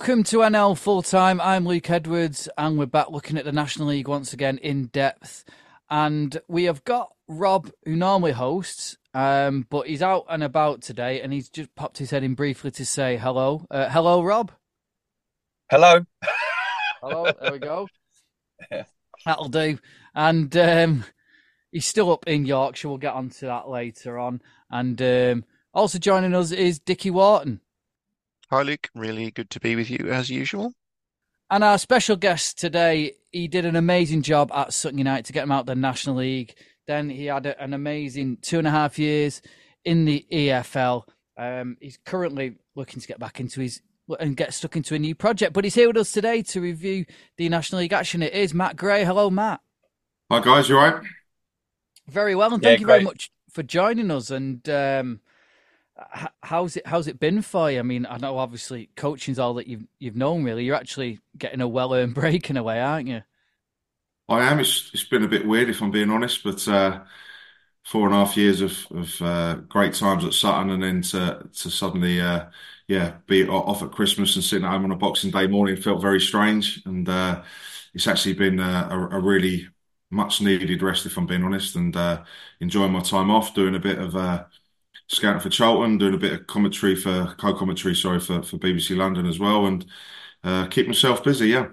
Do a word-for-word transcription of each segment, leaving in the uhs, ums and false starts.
Welcome to N L Full Time. I'm Luke Edwards, and we're back looking at the National League once again in depth. And we have got Rob, who normally hosts, um, but he's out and about today, and he's just popped his head in briefly to say hello. Uh, hello, Rob. Hello. Hello. There we go. That'll do. And um, he's still up in Yorkshire. We'll get onto that later on. And um, also joining us is Dickie Wharton. Hi, Luke. Really good to be with you as usual. And our special guest today, he did an amazing job at Sutton United to get him out of the National League. Then he had an amazing two and a half years in the E F L. Um, he's currently looking to get back into his and get stuck into a new project. But he's here with us today to review the National League action. It is Matt Gray. Hello, Matt. Hi, guys. You all right? Very well, and Yeah, thank you great. very much for joining us. And um, how's it how's it been for you? I mean, I know obviously coaching's all that you've you've known. Really, you're actually getting a well earned break in a way, aren't you? I am. It's it's been a bit weird, if I'm being honest, but uh, four and a half years of of uh, great times at Sutton, and then to to suddenly, uh, yeah, be o- off at Christmas and sitting at home on a Boxing Day morning felt very strange. And uh, it's actually been a, a, a really much needed rest, if I'm being honest, and uh, enjoying my time off, doing a bit of uh, scouting for Charlton, doing a bit of commentary for co-commentary, sorry, for for B B C London as well, and uh, keep myself busy. Yeah.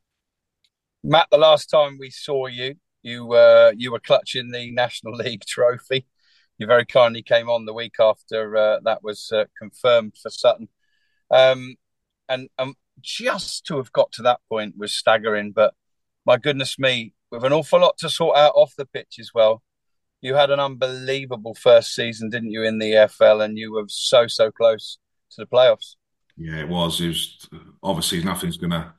Matt, the last time we saw you, you uh, you were clutching the National League trophy. You very kindly came on the week after uh, that was uh, confirmed for Sutton. Um, and um, just to have got to that point was staggering. But my goodness me, with an awful lot to sort out off the pitch as well. You had an unbelievable first season, didn't you, in the E F L? And you were so, so close to the playoffs. Yeah, it was. It was obviously nothing's going to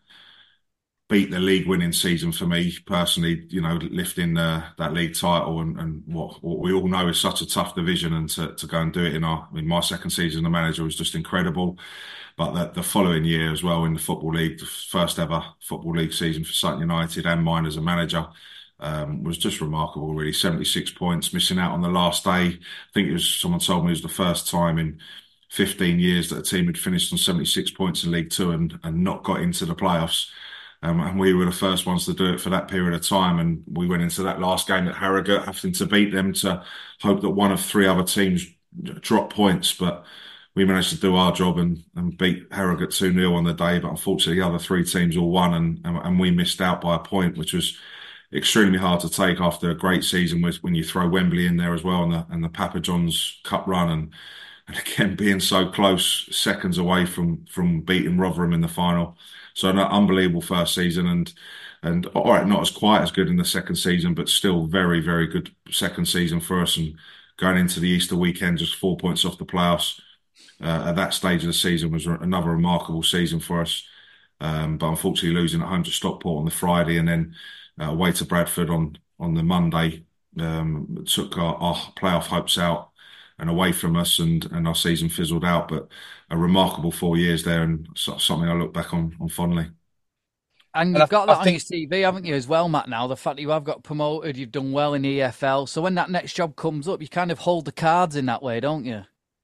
beat the league winning season for me personally. You know, lifting uh, that league title and, and what what we all know is such a tough division, and to, to go and do it in our in my second season, the manager was just incredible. But the, the following year as well in the Football League, the first ever Football League season for Sutton United and mine as a manager. Um, was just remarkable, really. seventy-six points, missing out on the last day. I think it was someone told me it was the first time in fifteen years that a team had finished on seventy-six points in League Two and, and not got into the playoffs. Um, and we were the first ones to do it for that period of time. And we went into that last game at Harrogate, having to beat them to hope that one of three other teams drop points. But we managed to do our job and, and beat Harrogate two nil on the day. But unfortunately, the other three teams all won, and, and, and we missed out by a point, which was extremely hard to take after a great season with, when you throw Wembley in there as well, and the, and the Papa John's Cup run, and, and again being so close, seconds away from from beating Rotherham in the final. So an unbelievable first season, and and all right, not as quite as good in the second season, but still very very good second season for us. And going into the Easter weekend, just four points off the playoffs uh, at that stage of the season was another remarkable season for us. Um, but unfortunately, losing at home to Stockport on the Friday, and then uh, away to Bradford on on the Monday, um, took our, our playoff hopes out and away from us, and, and our season fizzled out. But a remarkable four years there, and so, something I look back on, on fondly. And And you've I, got I that on your think C V, haven't you, as well, Matt, now? The fact that you have got promoted, you've done well in E F L. So when that next job comes up, you kind of hold the cards in that way, don't you?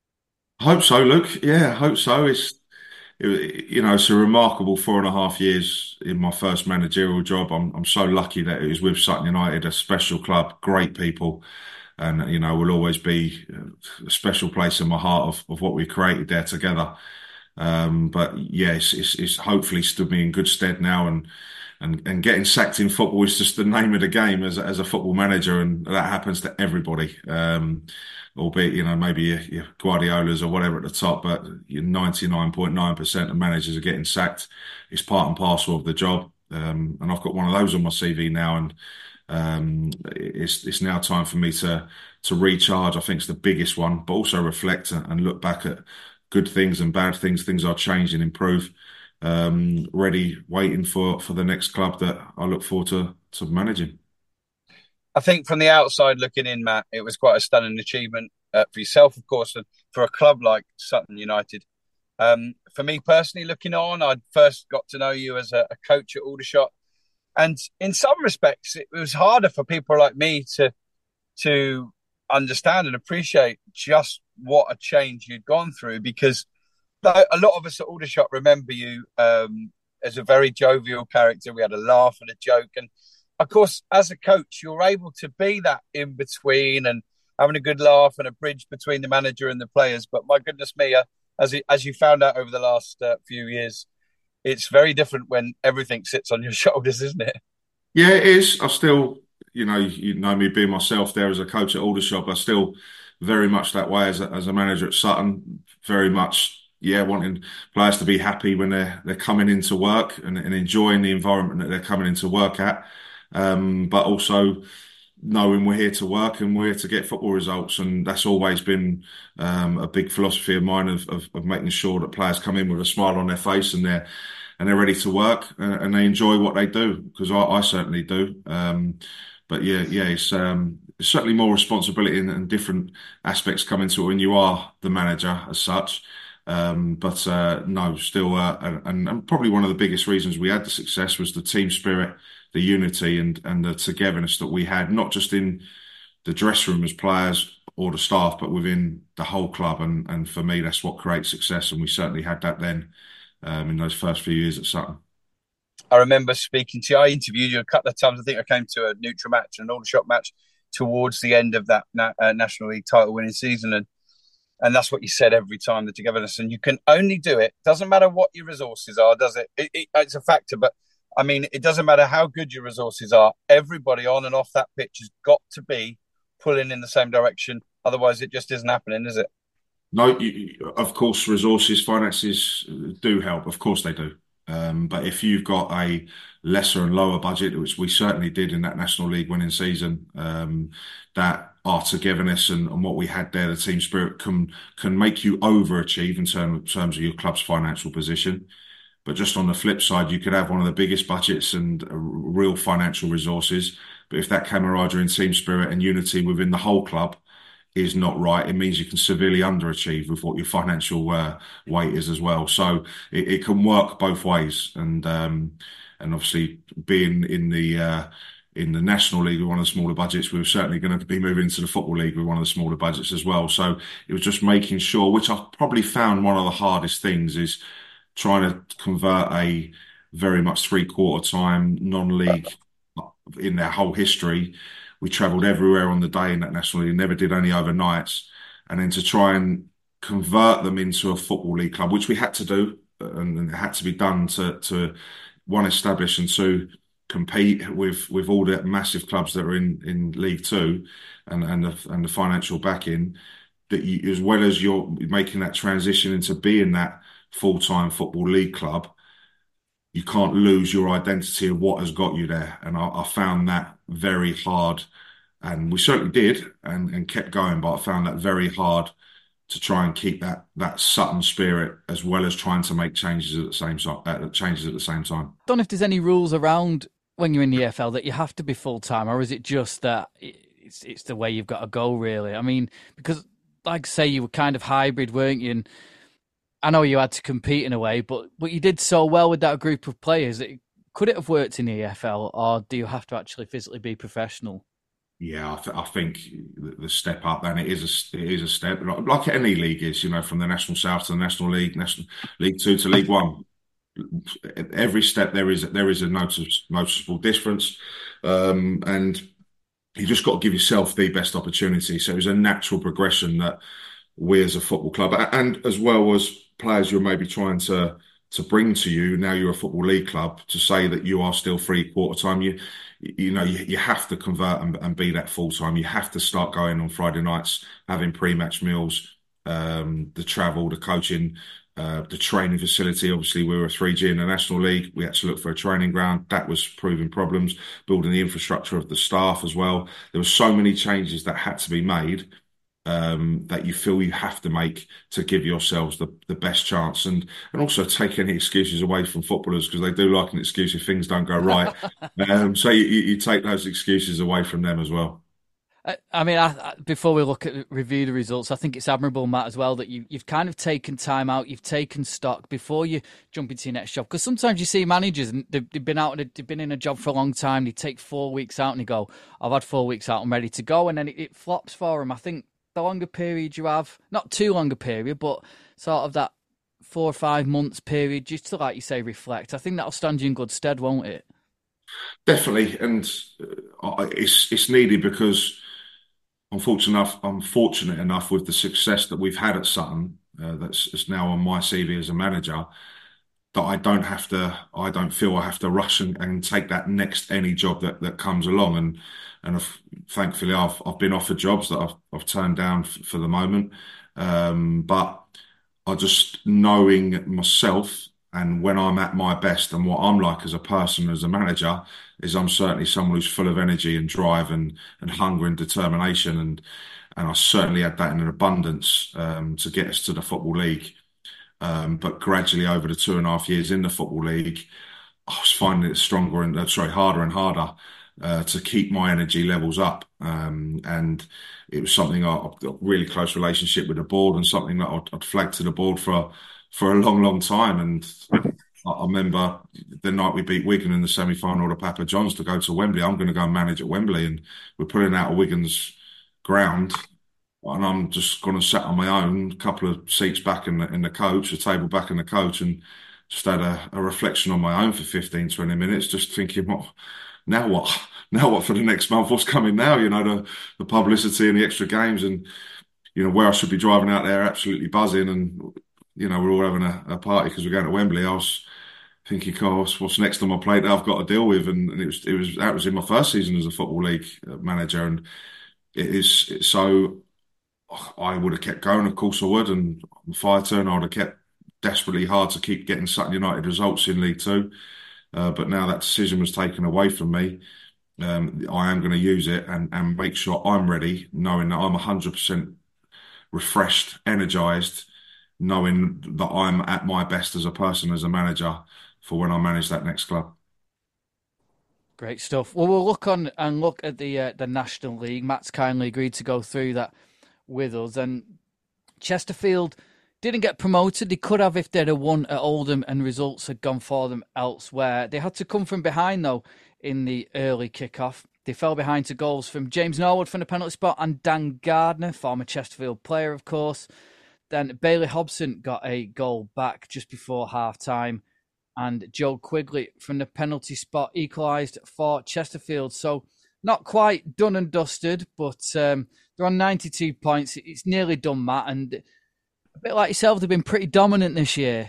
I hope so, Luke. Yeah, I hope so. It's it, you know, it's a remarkable four and a half years in my first managerial job. I'm I'm so lucky that it was with Sutton United, a special club, great people, and you know, will always be a special place in my heart of, of what we created there together. Um, but yes, it's, it's hopefully stood me in good stead now, and and and getting sacked in football is just the name of the game as a- as a football manager, and that happens to everybody. Um, albeit you know maybe your, your Guardiolas or whatever at the top, but your ninety-nine point nine percent of managers are getting sacked. It's part and parcel of the job, um, and I've got one of those on my C V now, and um, it's it's now time for me to to recharge. I think it's the biggest one, but also reflect and look back at good things and bad things. Things are change and improve. Um, ready, waiting for for the next club that I look forward to to managing. I think from the outside looking in, Matt, it was quite a stunning achievement uh, for yourself, of course, and for a club like Sutton United. Um, for me personally, looking on, I first got to know you as a, a coach at Aldershot, and in some respects, it was harder for people like me to to understand and appreciate just what a change you'd gone through, because a lot of us at Aldershot remember you um, as a very jovial character. We had a laugh and a joke, and of course, as a coach, you're able to be that in between and having a good laugh and a bridge between the manager and the players. But my goodness me, uh, as it, as you found out over the last uh, few years, it's very different when everything sits on your shoulders, isn't it? Yeah, it is. I still, you know, you know me being myself there as a coach at Aldershot, I still very much that way as a, as a manager at Sutton. Very much, yeah, wanting players to be happy when they're they're coming into work and, and enjoying the environment that they're coming into work at. Um, but also knowing we're here to work and we're here to get football results, and that's always been um, a big philosophy of mine of, of of making sure that players come in with a smile on their face and they're and they're ready to work uh, and they enjoy what they do, because I, I certainly do. Um, but yeah, yeah, it's, um, it's certainly more responsibility and, and different aspects come into it when you are the manager as such. Um, but uh, no, still, uh, and, and probably one of the biggest reasons we had the success was the team spirit, the unity, and and the togetherness that we had, not just in the dressing room as players or the staff, but within the whole club. And and for me, that's what creates success, and we certainly had that then. Um, in those first few years at Sutton. I remember speaking to you. I interviewed you a couple of times. I think I came to a neutral match, an Aldershot match, towards the end of that na- uh, National League title winning season. And and that's what you said every time, the togetherness. And you can only do it. Doesn't matter what your resources are, does it? It, it? It's a factor. But, I mean, it doesn't matter how good your resources are. Everybody on and off that pitch has got to be pulling in the same direction. Otherwise, it just isn't happening, is it? No, you, of course, resources, finances do help. Of course they do. Um, but if you've got a lesser and lower budget, which we certainly did in that National League winning season, um, that our togetherness and, and what we had there, the team spirit can can make you overachieve in term, terms of your club's financial position. But just on the flip side, you could have one of the biggest budgets and uh, real financial resources. But if that camaraderie and team spirit and unity within the whole club is not right, it means you can severely underachieve with what your financial uh, weight is as well. So it, it can work both ways, and um, and obviously being in the uh, in the National League with one of the smaller budgets, we were certainly going to be moving into the Football League with one of the smaller budgets as well. So it was just making sure, which I've probably found one of the hardest things, is trying to convert a very much three quarter time non-league in their whole history. We travelled everywhere on the day in that National League, never did any overnights. And then to try and convert them into a Football League club, which we had to do, and it had to be done to, to one, establish, and two, compete with, with all the massive clubs that are in, in League Two and, and, the, and the financial backing, that you, as well as you're making that transition into being that full-time Football League club, you can't lose your identity of what has got you there. And I, I found that very hard. And we certainly did and, and kept going, but I found that very hard to try and keep that that Sutton spirit, as well as trying to make changes at the same uh, changes at the same time. I don't know if there's any rules around when you're in the E F L that you have to be full-time, or is it just that it's it's the way you've got to go, really? I mean, because like I say, you were kind of hybrid, weren't you? And I know you had to compete in a way, but, but you did so well with that group of players. That, could it have worked in the E F L, or do you have to actually physically be professional? Yeah, I, th- I think the step up, then it is a it is a step, like, like any league is, you know, from the National South to the National League, National League Two to League One. Every step there is there is a notice, noticeable difference, um, and you just got to give yourself the best opportunity. So it was a natural progression that we as a football club, and as well as players you're maybe trying to to bring to you, now you're a Football League club, to say that you are still three quarter time, you you know, you, you have to convert and, and be that full time. You have to start going on Friday nights, having pre-match meals, um, the travel, the coaching, uh, the training facility. Obviously, we were a three G in the National League. We had to look for a training ground. That was proving problems. Building the infrastructure of the staff as well. There were so many changes that had to be made, um, that you feel you have to make to give yourselves the, the best chance, and and also take any excuses away from footballers, because they do like an excuse if things don't go right. um, so you, you take those excuses away from them as well. I, I mean, I, I, before we look at review the results, I think it's admirable, Matt, as well, that you, you've kind of taken time out, you've taken stock before you jump into your next job. Because sometimes you see managers and they've, they've been out, they've been in a job for a long time. They take four weeks out and they go, "I've had four weeks out, I'm ready to go," and then it, it flops for them. I think the longer period you have, not too long a period, but sort of that four or five months period just to, like you say, reflect. I think that'll stand you in good stead, won't it? Definitely, and uh, it's it's needed because I'm fortunate enough. I'm fortunate enough with the success that we've had at Sutton. Uh, that's, that's now on my C V as a manager. That I don't have to. I don't feel I have to rush and, and take that next any job that, that comes along. And and I've, thankfully, I've I've been offered jobs that I've I've turned down f- for the moment. Um, but I just knowing myself and when I'm at my best and what I'm like as a person, as a manager, is I'm certainly someone who's full of energy and drive and and hunger and determination, and and I certainly had that in an abundance um, to get us to the Football League. Um, but gradually over the two and a half years in the Football League, I was finding it stronger and uh, sorry, harder and harder uh, to keep my energy levels up. Um, and it was something I, I've got a really close relationship with the board and something that I'd, I'd flagged to the board for for a long, long time. And I, I remember the night we beat Wigan in the semi-final of Papa John's to go to Wembley. I'm going to go and manage at Wembley, and we're pulling out of Wigan's ground. And I'm just going to sit on my own, a couple of seats back in the in the coach, a table back in the coach, and just had a, a reflection on my own for fifteen, twenty minutes, just thinking, what now? What now? What for the next month? What's coming now? You know, the the publicity and the extra games, and you know where I should be driving out there, absolutely buzzing, and you know we're all having a, a party because we're going to Wembley. I was thinking, oh, what's, what's next on my plate that I've got to deal with, and, and it was it was that was in my first season as a Football League manager, and it is it's so. I would have kept going, of course I would, and I'm a fighter, and I would have kept desperately hard to keep getting Sutton United results in League Two. Uh, but now that decision was taken away from me, um, I am going to use it and, and make sure I'm ready, knowing that I'm one hundred percent refreshed, energised, knowing that I'm at my best as a person, as a manager, for when I manage that next club. Great stuff. Well, we'll look on and look at the uh, the National League. Matt's kindly agreed to go through that with us, and Chesterfield didn't get promoted. They could have if they'd have won at Oldham and results had gone for them elsewhere. They had to come from behind though in the early kick-off. They fell behind to goals from James Norwood from the penalty spot and Dan Gardner, former Chesterfield player of course. Then Bailey Hobson got a goal back just before half-time, and Joe Quigley from the penalty spot equalised for Chesterfield. So not quite done and dusted, but um, they're on ninety-two points. It's nearly done, Matt. And a bit like yourself, they've been pretty dominant this year.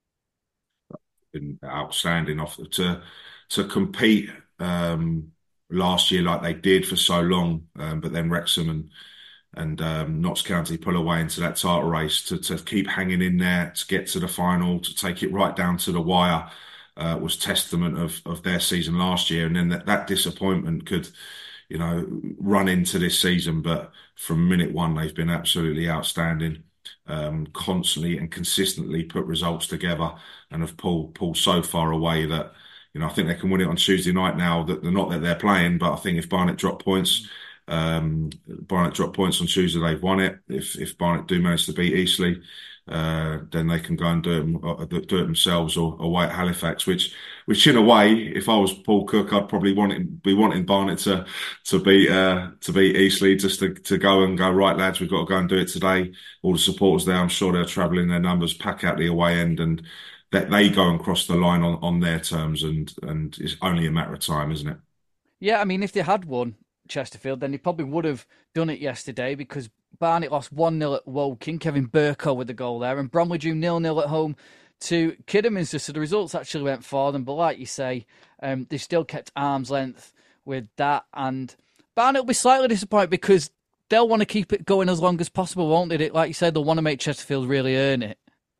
Been outstanding off to to compete um, last year like they did for so long, um, but then Wrexham and and um, Notts County pull away into that title race to to keep hanging in there, to get to the final, to take it right down to the wire. Uh, was testament of of their season last year, and then that, that disappointment could, you know, run into this season. But from minute one, they've been absolutely outstanding, um, constantly and consistently put results together, and have pulled pulled so far away that, you know, I think they can win it on Tuesday night now. That they're not that they're playing, but I think if Barnet drop points, um, Barnet drop points on Tuesday, they've won it. If if Barnet do manage to beat Eastleigh, Uh, then they can go and do it, uh, do it themselves, or away at Halifax. Which, which in a way, if I was Paul Cook, I'd probably want it, be wanting Barnet to to beat uh, to beat Eastleigh, just to, to go and go, right, lads, we've got to go and do it today. All the supporters there, I'm sure they're travelling their numbers, pack out the away end, and that they go and cross the line on, on their terms, and and it's only a matter of time, isn't it? Yeah, I mean, if they had won Chesterfield, then they probably would have done it yesterday, because Barnet lost one nil at Woking. Kevin Burko with the goal there, and Bromley drew nil nil at home to Kidderminster. So the results actually went for them, but like you say, um, they still kept arm's length with that. And Barnet will be slightly disappointed because they'll want to keep it going as long as possible, won't they? Like you said, they'll want to make Chesterfield really earn it.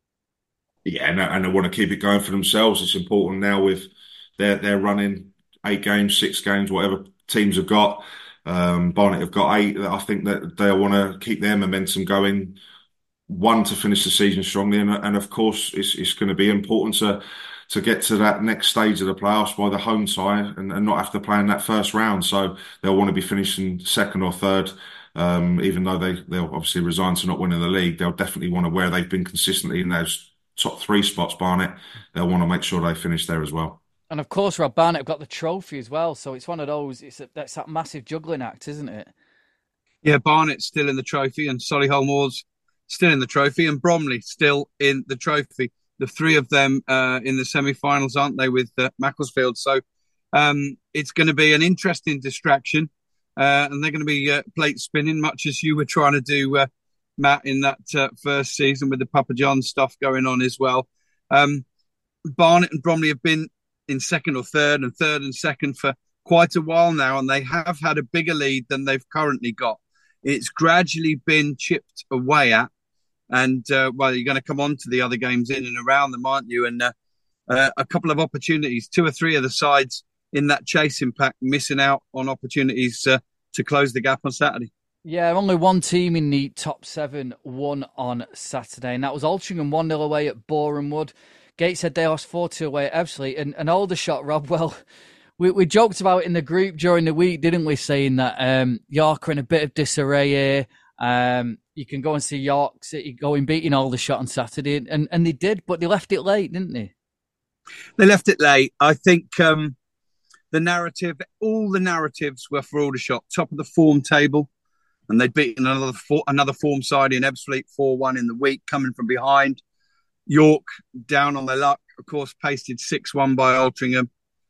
Yeah, and, and they want to keep it going for themselves. It's important now with they're they're running eight games, six games, whatever teams have got. Um, Barnet have got eight. I think that they want to keep their momentum going. One, to finish the season strongly, and, and of course, it's it's going to be important to to get to that next stage of the playoffs by the home tie, and, and not have to play in that first round. So they'll want to be finishing second or third. Um, even though they they'll obviously resign to not winning the league, they'll definitely want to, where they've been consistently in those top three spots, Barnet, they'll want to make sure they finish there as well. And of course, Rob, Barnet have got the trophy as well, so it's one of those. It's a, that's that massive juggling act, isn't it? Yeah, Barnet's still in the trophy, and Solihull Moors still in the trophy, and Bromley still in the trophy. The three of them uh, in the semi-finals, aren't they, with uh, Macclesfield? So um, it's going to be an interesting distraction, uh, and they're going to be uh, plate spinning, much as you were trying to do, uh, Matt, in that uh, first season with the Papa John stuff going on as well. Um, Barnet and Bromley have been in second or third and third and second for quite a while now, and they have had a bigger lead than they've currently got. It's gradually been chipped away at. And, uh, well, you're going to come on to the other games in and around them, aren't you? And uh, uh, a couple of opportunities, two or three of the sides in that chasing pack missing out on opportunities uh, to close the gap on Saturday. Yeah, only one team in the top seven won on Saturday, and that was Altrincham one nil away at Boreham Wood. Gateshead, they lost four two away at Ebbsfleet. And an Aldershot, Rob, well, we, we joked about it in the group during the week, didn't we, saying that um, York are in a bit of disarray here. Um, you can go and see York City going beating Aldershot on Saturday, and, and they did, but they left it late, didn't they? They left it late. I think um, the narrative, all the narratives were for Aldershot, top of the form table, and they'd beaten another for, another form side in Ebbsfleet four one in the week, coming from behind. York down on their luck, of course, pasted six one by Altrincham.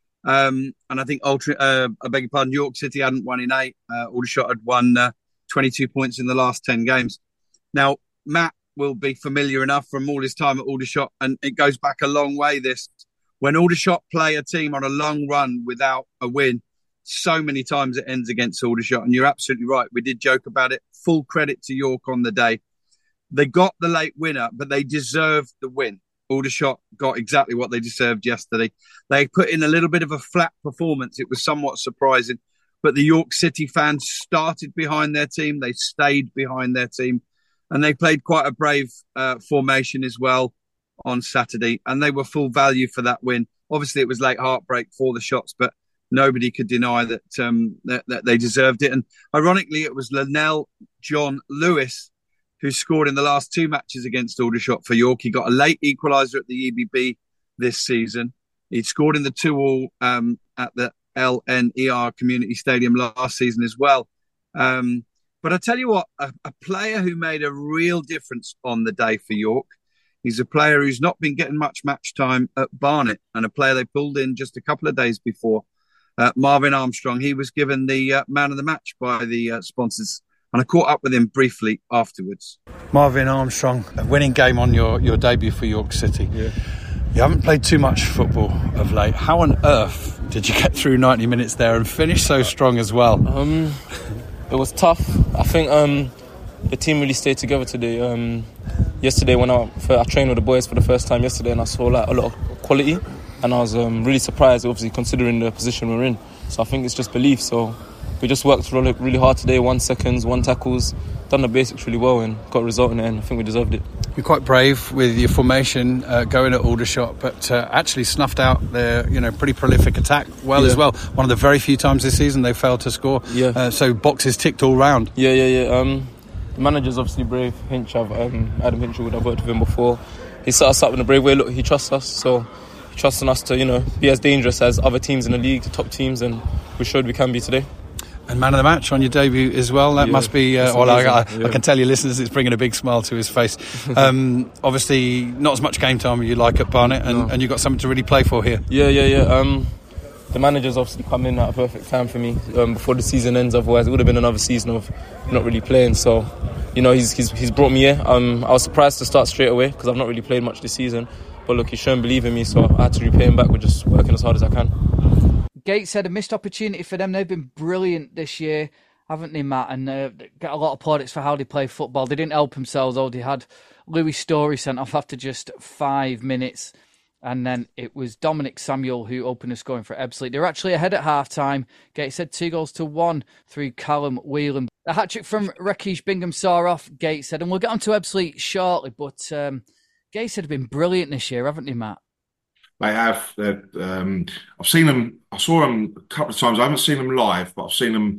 Um, and I think Altrincham, uh, I beg your pardon, York City hadn't won in eight. Uh, Aldershot had won Uh, twenty-two points in the last ten games. Now, Matt will be familiar enough from all his time at Aldershot, and it goes back a long way, this. When Aldershot play a team on a long run without a win, so many times it ends against Aldershot, and you're absolutely right. We did joke about it. Full credit to York on the day. They got the late winner, but they deserved the win. Aldershot got exactly what they deserved yesterday. They put in a little bit of a flat performance. It was somewhat surprising. But the York City fans started behind their team. They stayed behind their team. And they played quite a brave uh, formation as well on Saturday. And they were full value for that win. Obviously, it was late heartbreak for the Shots, but nobody could deny that, um, that, that they deserved it. And ironically, it was Linnell John Lewis who scored in the last two matches against Aldershot for York. He got a late equaliser at the E B B this season. He scored in the two all um, at the L N E R Community Stadium last season as well. Um, but I tell you what, a, a player who made a real difference on the day for York, he's a player who's not been getting much match time at Barnet, and a player they pulled in just a couple of days before, uh, Marvin Armstrong. He was given the uh, man of the match by the uh, sponsors, and I caught up with him briefly afterwards. Marvin Armstrong, a winning game on your, your debut for York City. Yeah. You haven't played too much football of late. How on earth did you get through ninety minutes there and finish so strong as well? Um, it was tough. I think um, the team really stayed together today. Um, yesterday, when I, I trained with the boys for the first time yesterday, and I saw like a lot of quality, and I was um, really surprised, obviously, considering the position we're in. So I think it's just belief. So we just worked really, really hard today. One seconds, one tackles, done the basics really well, and got a result in it, and I think we deserved it. You're quite brave with your formation, uh, going at Aldershot, but uh, actually snuffed out their, you know, pretty prolific attack well yeah. as well. One of the very few times this season they failed to score. Yeah. Uh, so boxes ticked all round. Yeah, yeah, yeah. Um, the manager's obviously brave. Hinch, I've, um, Adam Hinchwood, I've worked with him before. He set us up in a brave way. Look, he trusts us, so he trusts in us to, you know, be as dangerous as other teams in the league, the top teams, and we showed we can be today. And man of the match on your debut as well. That yeah, must be, uh, well, I, I, yeah. I can tell you listeners, it's bringing a big smile to his face. Um, obviously, not as much game time as you like at Barnet, and, no. and you've got something to really play for here. Yeah, yeah, yeah. Um, the manager's obviously come in at a perfect time for me um, before the season ends. Otherwise, it would have been another season of not really playing. So, you know, he's he's, he's brought me here. Um, I was surprised to start straight away because I've not really played much this season. But look, he's shown belief in me, so I had to repay him back with just working as hard as I can. Gateshead, a missed opportunity for them. They've been brilliant this year, haven't they, Matt? And uh, get a lot of plaudits for how they play football. They didn't help themselves, though. They had Louis Story sent off after just five minutes. And then it was Dominic Samuel who opened the scoring for Ebbsfleet. They were actually ahead at half-time. Gateshead two goals to one through Callum Whelan. A hat-trick from Rakesh Bingham saw off Gateshead. And we'll get on to Ebbsfleet shortly. But um, Gateshead have been brilliant this year, haven't they, Matt? They have. Um, I've seen them. I saw them a couple of times. I haven't seen them live, but I've seen them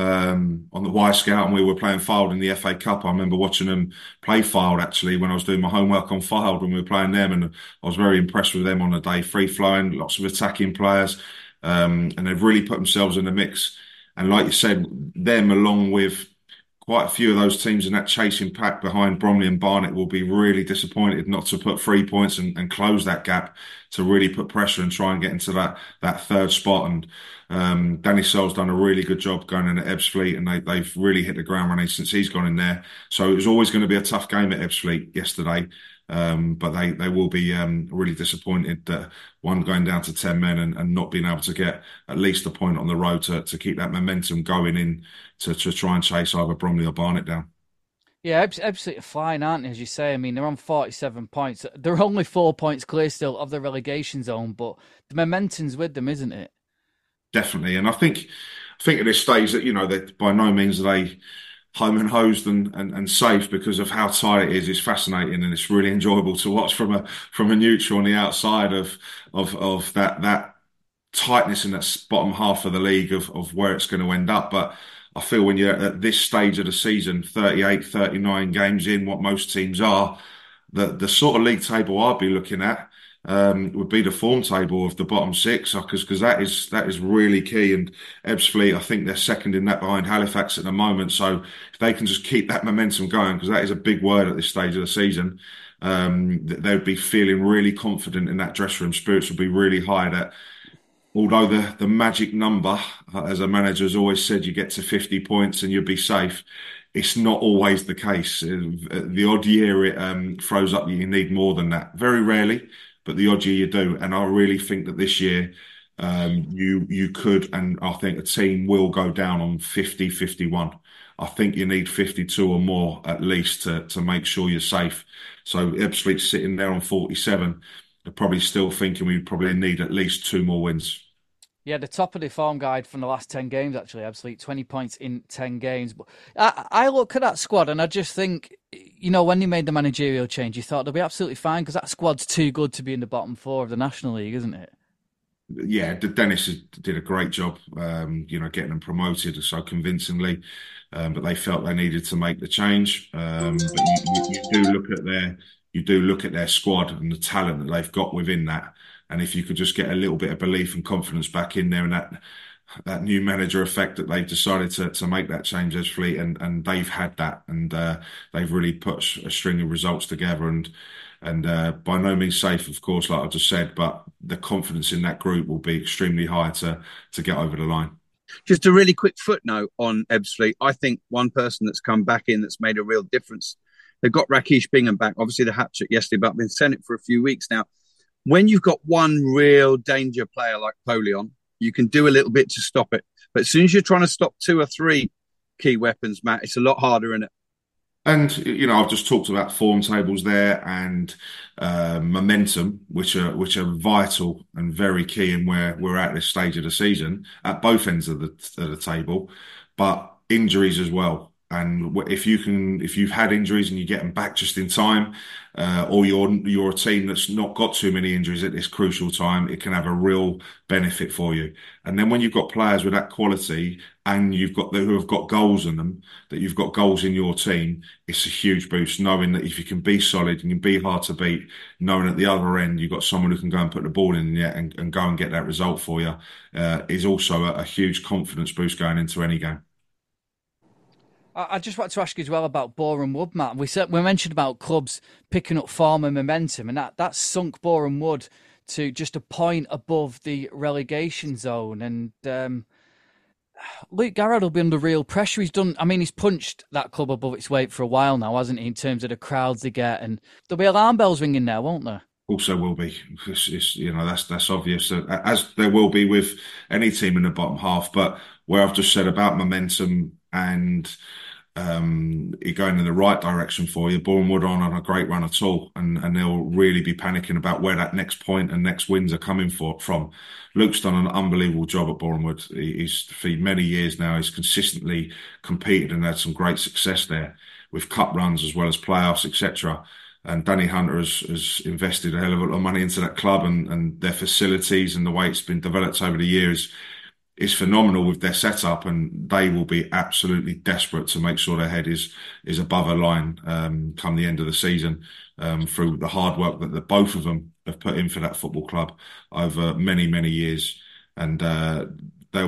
um, on the Y Scout, and we were playing Fylde in the F A Cup. I remember watching them play Fylde actually when I was doing my homework on Fylde when we were playing them, and I was very impressed with them on the day. Free flowing, lots of attacking players, um, and they've really put themselves in the mix. And like you said, them along with quite a few of those teams in that chasing pack behind Bromley and Barnet will be really disappointed not to put three points and, and close that gap to really put pressure and try and get into that that third spot. And um, Danny Searle's done a really good job going in at Ebbsfleet, and they, they've really hit the ground running since he's gone in there. So it was always going to be a tough game at Ebbsfleet yesterday. Um, but they, they will be um, really disappointed that one going down to ten men and, and not being able to get at least a point on the road to, to keep that momentum going in to, to try and chase either Bromley or Barnet down. Yeah, absolutely flying, aren't they, as you say? I mean, they're on forty-seven points. They're only four points clear still of the relegation zone, but the momentum's with them, isn't it? Definitely. And I think I think at this stage that, you know, that by no means are they home and hosed and, and, and safe because of how tight it is. It's fascinating and it's really enjoyable to watch from a from a neutral on the outside of of of that that tightness in that bottom half of the league of, of where it's going to end up. But I feel when you're at this stage of the season, thirty-eight, thirty-nine games in, what most teams are, the the sort of league table I'd be looking at um, would be the form table of the bottom six, because because that is that is really key. And Ebbsfleet, I think they're second in that behind Halifax at the moment. So if they can just keep that momentum going, because that is a big word at this stage of the season, um, they would be feeling really confident in that dressing room. Spirits would be really high. That although the the magic number, as a manager has always said, you get to fifty points and you'll be safe. It's not always the case. The odd year it um, throws up you need more than that. Very rarely, but the odd year you do. And I really think that this year um, you you could, and I think a team will go down on fifty, fifty-one. I think you need fifty-two or more at least to to make sure you're safe. So Ebbsfleet's sitting there on forty-seven. They're probably still thinking we probably need at least two more wins. Yeah, the top of the form guide from the last ten games, actually, absolutely twenty points in ten games. But I, I look at that squad and I just think, you know, when you made the managerial change, you thought they'll be absolutely fine because that squad's too good to be in the bottom four of the National League, isn't it? Yeah, Dennis did a great job, um, you know, getting them promoted so convincingly. Um, but they felt they needed to make the change. Um, but you, you, you do look at their, you do look at their squad and the talent that they've got within that. And if you could just get a little bit of belief and confidence back in there, and that that new manager effect that they've decided to to make that change as Fleet, and and they've had that, and uh, they've really put a string of results together, and and uh, by no means safe, of course, like I just said, but the confidence in that group will be extremely high to to get over the line. Just a really quick footnote on Ebbsfleet. I think one person that's come back in that's made a real difference. They've got Rakesh Bingham back, obviously the hat trick yesterday, but I've been saying it for a few weeks now. When you've got one real danger player like Polion, you can do a little bit to stop it. But as soon as you're trying to stop two or three key weapons, Matt, it's a lot harder, isn't it? And, you know, I've just talked about form tables there and uh, momentum, which are which are vital and very key in where we're at this stage of the season at both ends of the, of the table, but injuries as well. And if you can, if you've had injuries and you get them back just in time, uh, or you're you're a team that's not got too many injuries at this crucial time, it can have a real benefit for you. And then when you've got players with that quality and you've got the, who have got goals in them, that you've got goals in your team, it's a huge boost. Knowing that if you can be solid and you can be hard to beat, knowing at the other end you've got someone who can go and put the ball in there and, and go and get that result for you, uh, is also a, a huge confidence boost going into any game. I just want to ask you as well about Boreham Wood, Matt. We said we mentioned about clubs picking up form and momentum, and that that's sunk Boreham Wood to just a point above the relegation zone. And um, Luke Garrard will be under real pressure. He's done. I mean, he's punched that club above its weight for a while now, hasn't he? In terms of the crowds they get, and there'll be alarm bells ringing there, won't there? Also will be. It's, it's, you know, that's that's obvious, as there will be with any team in the bottom half. But where I've just said about momentum and um, it going in the right direction for you, Boreham Wood aren't on a great run at all, and, and they'll really be panicking about where that next point and next wins are coming for, from. Luke's done an unbelievable job at Boreham Wood. He's for many years now. He's consistently competed and had some great success there with cup runs as well as playoffs, et cetera. And Danny Hunter has, has invested a hell of a lot of money into that club, and, and their facilities and the way it's been developed over the years is phenomenal with their setup, and they will be absolutely desperate to make sure their head is is above a line um, come the end of the season, um, through the hard work that the, both of them have put in for that football club over many, many years. And uh, they'll be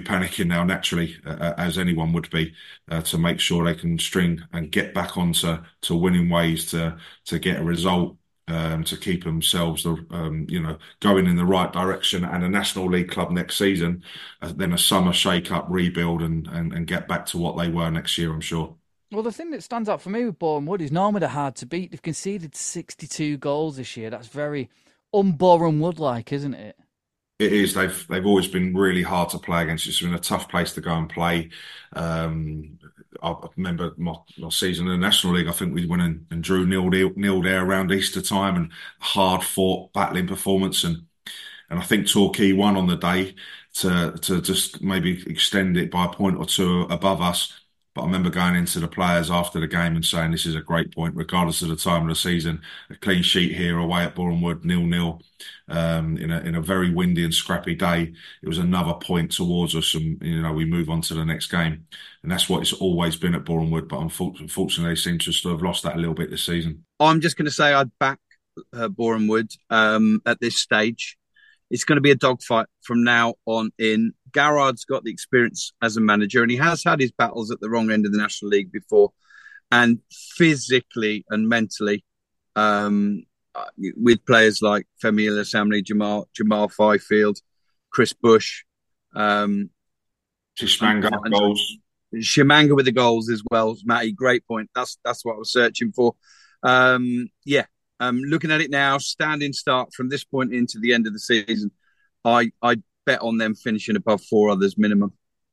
panicking now naturally, uh, as anyone would be, uh, to make sure they can string and get back onto to winning ways to to get a result, um, to keep themselves, um, you know, going in the right direction, and a National League club next season, uh, then a summer shake-up, rebuild, and, and and get back to what they were next year, I'm sure. Well, the thing that stands out for me with Boreham Wood is normally they're hard to beat. They've conceded sixty-two goals this year. That's very un-Boreham Wood-like, isn't it? It is. They've they've always been really hard to play against. It's been a tough place to go and play. Um, I remember my, my season in the National League. I think we went and, and drew nil nil there around Easter time, and hard fought, battling performance. And and I think Torquay won on the day to to just maybe extend it by a point or two above us. But I remember going into the players after the game and saying, this is a great point, regardless of the time of the season. A clean sheet here away at Boreham Wood, nil nil, um, in a in a very windy and scrappy day. It was another point towards us, and you know we move on to the next game. And that's what it's always been at Boreham Wood. But unfortunately, they seem to have lost that a little bit this season. I'm just going to say I'd back uh, Boreham Wood um, at this stage. It's going to be a dogfight from now on in. Garrard's got the experience as a manager, and he has had his battles at the wrong end of the National League before. And physically and mentally, um, with players like Femi Olasamle, Jamal Jamal Fifield, Chris Bush, um, Tshimanga goals, Tshimanga with the goals as well. Matty, great point. That's that's what I was searching for. Um, yeah. Um, looking at it now, standing start from this point into the end of the season, I I bet on them finishing above four others minimum.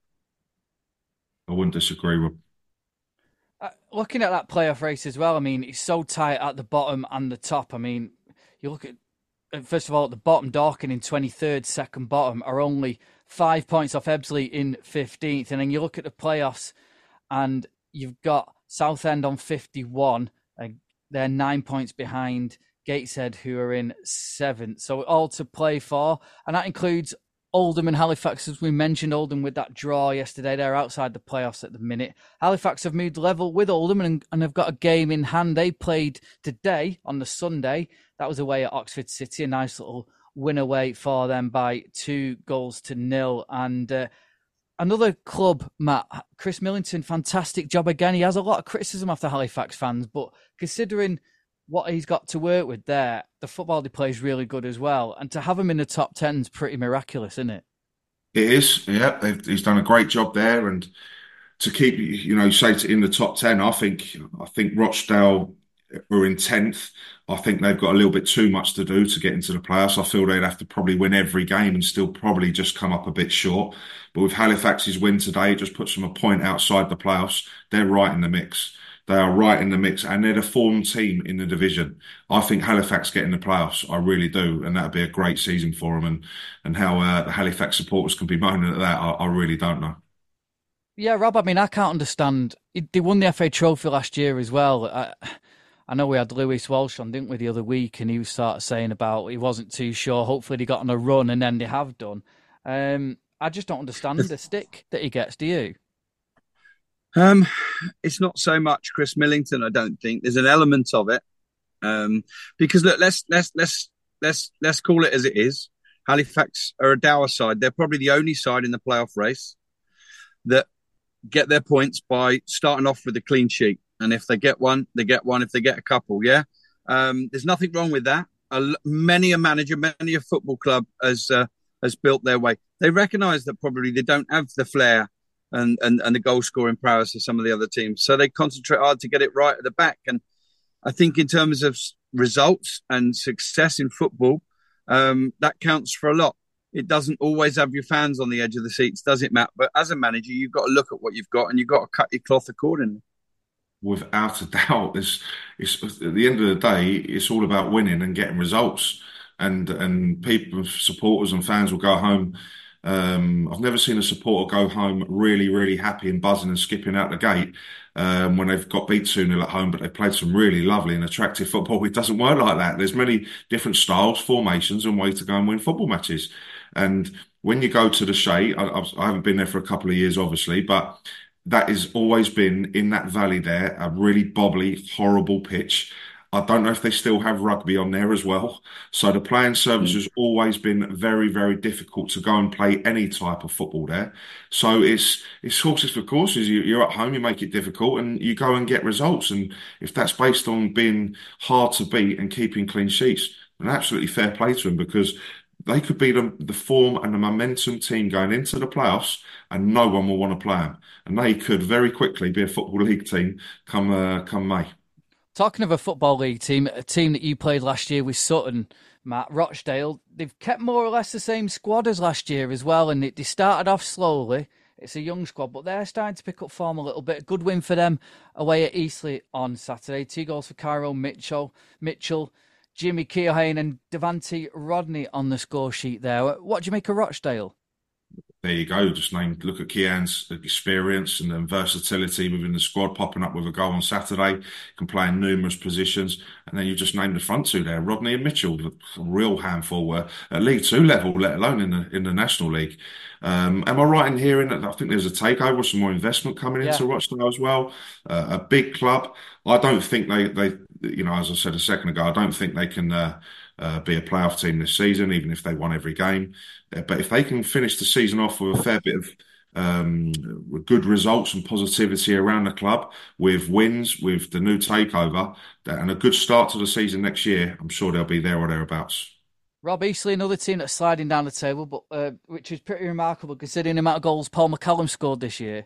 I wouldn't disagree with. Uh, looking at that playoff race as well, I mean, it's so tight at the bottom and the top. I mean, you look at, first of all, at the bottom, Dorking in twenty-third, second bottom, are only five points off Ebbsfleet in fifteenth. And then you look at the playoffs and you've got Southend on fifty-one, and they're nine points behind Gateshead, who are in seventh. So all to play for. And that includes Oldham and Halifax, as we mentioned. Oldham with that draw yesterday. They're outside the playoffs at the minute. Halifax have moved level with Oldham and, and have got a game in hand. They played today on the Sunday. That was away at Oxford City. A nice little win away for them by two goals to nil. And uh, another club, Matt, Chris Millington, fantastic job again. He has a lot of criticism after Halifax fans, but considering what he's got to work with there, the football they play is really good as well. And to have him in the top ten is pretty miraculous, isn't it? It is, yeah. He's done a great job there. And to keep, you know, say in the top ten, I think, I think Rochdale are in tenth. I think they've got a little bit too much to do to get into the playoffs. I feel they'd have to probably win every game and still probably just come up a bit short. But with Halifax's win today, it just puts them a point outside the playoffs. They're right in the mix. They are right in the mix, and they're the form team in the division. I think Halifax get in the playoffs. I really do, and that'd be a great season for them. And and how uh, the Halifax supporters can be moaning at that, I, I really don't know. Yeah, Rob, I mean, I can't understand. They won the F A Trophy last year as well. I, I know we had Lewis Walsh on, didn't we, the other week, and he was sort of saying about he wasn't too sure. Hopefully they got on a run, and then they have done. Um, I just don't understand the stick that he gets, do you? Um, it's not so much Chris Millington, I don't think. There's an element of it. Um, because look, let's let's let's let's let's call it as it is. Halifax are a dour side. They're probably the only side in the playoff race that get their points by starting off with a clean sheet. And if they get one, they get one. If they get a couple, yeah. Um, there's nothing wrong with that. A, many a manager, many a football club has uh, has built their way. They recognise that probably they don't have the flair and, and, and the goal scoring prowess of some of the other teams. So they concentrate hard to get it right at the back. And I think in terms of results and success in football, um, that counts for a lot. It doesn't always have your fans on the edge of the seats, does it, Matt? But as a manager, you've got to look at what you've got and you've got to cut your cloth accordingly. Without a doubt, it's, it's at the end of the day, it's all about winning and getting results. And and people, supporters and fans will go home. Um, I've never seen a supporter go home really, really happy and buzzing and skipping out the gate um, when they've got beat two nil at home, but they've played some really lovely and attractive football. It doesn't work like that. There's many different styles, formations, and ways to go and win football matches. And when you go to the Shay, I, I haven't been there for a couple of years, obviously, but that has always been in that valley there, a really bobbly, horrible pitch. I don't know if they still have rugby on there as well. So the playing service Mm. has always been very, very difficult to go and play any type of football there. So it's it's horses for courses. You, you're at home, you make it difficult, and you go and get results. And if that's based on being hard to beat and keeping clean sheets, then absolutely fair play to them, because they could be the, the form and the momentum team going into the playoffs, and no one will want to play them. And they could very quickly be a football league team come uh, come May. Talking of a football league team, a team that you played last year with Sutton, Matt, Rochdale, they've kept more or less the same squad as last year as well, and it, they started off slowly. It's a young squad, but they're starting to pick up form a little bit. Good win for them away at Eastleigh on Saturday. Two goals for Cairo Mitchell, Mitchell, Jimmy Keohane and Devante Rodney on the score sheet there. What do you make of Rochdale? There you go. Just name, look at Kian's experience and then versatility within the squad, popping up with a goal on Saturday, can play in numerous positions. And then you just named the front two there, Rodney and Mitchell, a real handful uh, at League Two level, let alone in the in the National League. Um, am I right in hearing that I think there's a takeover, some more investment coming Yeah. into Rochdale as well? Uh, a big club. I don't think they, they, you know, as I said a second ago, I don't think they can uh, uh, be a playoff team this season, even if they won every game. But if they can finish the season off with a fair bit of um, good results and positivity around the club, with wins, with the new takeover, and a good start to the season next year, I'm sure they'll be there or thereabouts. Rob Eastleigh, another team that's sliding down the table, but uh, which is pretty remarkable considering the amount of goals Paul McCallum scored this year.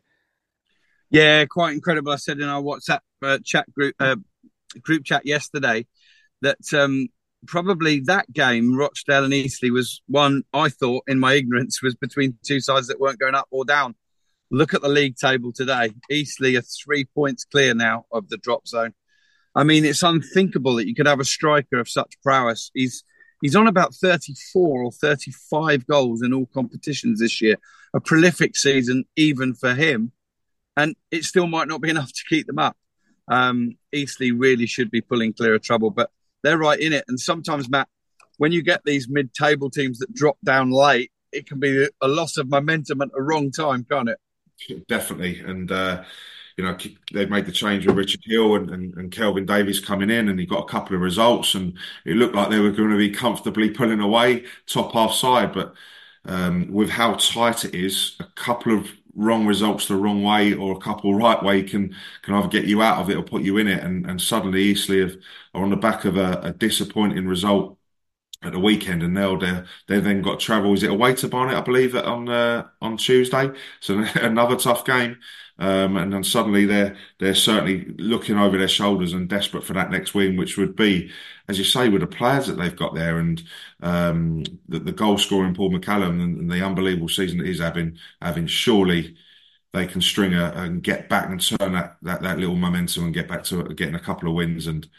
Yeah, quite incredible. I said in our WhatsApp uh, chat group uh, group chat yesterday that um, probably that game, Rochdale and Eastleigh, was one I thought, in my ignorance, was between two sides that weren't going up or down. Look at the league table today. Eastleigh are three points clear now of the drop zone. I mean, it's unthinkable that you could have a striker of such prowess. He's he's on about thirty-four or thirty-five goals in all competitions this year. A prolific season even for him. And it still might not be enough to keep them up. Um, Eastleigh really should be pulling clear of trouble, but they're right in it. And sometimes, Matt, when you get these mid-table teams that drop down late, it can be a loss of momentum at the wrong time, can't it? Definitely. And, uh, you know, they've made the change with Richard Hill and, and, and Kelvin Davies coming in, and he got a couple of results, and it looked like they were going to be comfortably pulling away top half side. But um, with how tight it is, a couple of wrong results the wrong way or a couple right way can can either get you out of it or put you in it. And, and suddenly Eastleigh have, are on the back of a, a disappointing result at the weekend, and now they they then got travel. Is it away to Barnet, I believe, on uh, on Tuesday? So another tough game, um, and then suddenly they're they're certainly looking over their shoulders and desperate for that next win, which would be, as you say, with the players that they've got there, and um, the, the goal scoring Paul McCallum and, and the unbelievable season that he's having, having surely they can string a and get back and turn that that that little momentum and get back to getting a couple of wins. And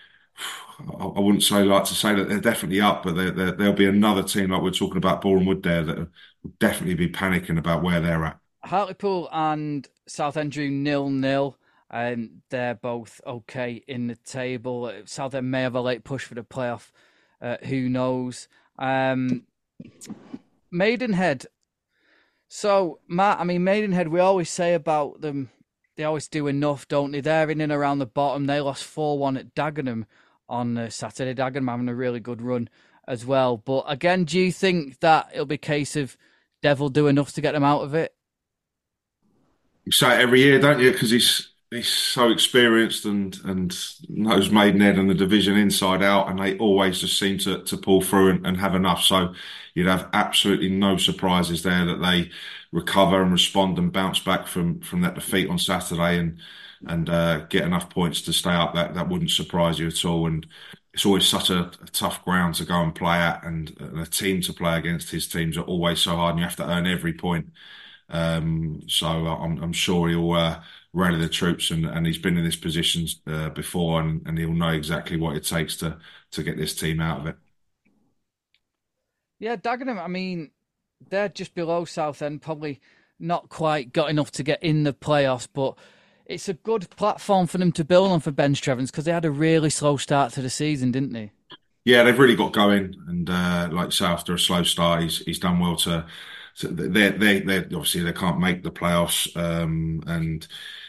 I wouldn't say like to say that they're definitely up, but they're, they're, there'll be another team like we're talking about Boreham Wood there that will definitely be panicking about where they're at. Hartlepool and Southend drew nil nil. Um, they're both okay in the table. Southend may have a late push for the playoff. Uh, who knows? Um, Maidenhead. So, Matt, I mean, Maidenhead, we always say about them, they always do enough, don't they? They're in and around the bottom. They lost four one at Dagenham on uh, Saturday. Dagenham having a really good run as well. But again, do you think that it'll be a case of Devil do enough to get them out of it? You say it every year, don't you? Because he's he's so experienced and and knows Maidenhead and the division inside out, and they always just seem to to pull through and, and have enough. So you'd have absolutely no surprises there that they recover and respond and bounce back from from that defeat on Saturday and and uh, get enough points to stay up. That that wouldn't surprise you at all. And it's always such a, a tough ground to go and play at, and, and a team to play against. His teams are always so hard, and you have to earn every point. Um, so I'm, I'm sure he'll uh, rally the troops, and, and he's been in this position uh, before, and, and he'll know exactly what it takes to to get this team out of it. Yeah, Dagenham, I mean, they're just below Southend, probably not quite got enough to get in the playoffs, but it's a good platform for them to build on for Ben Strevens, because they had a really slow start to the season, didn't they? Yeah, they've really got going, and uh, like you say, after a slow start, he's he's done well to. So they they they obviously they can't make the playoffs, um, and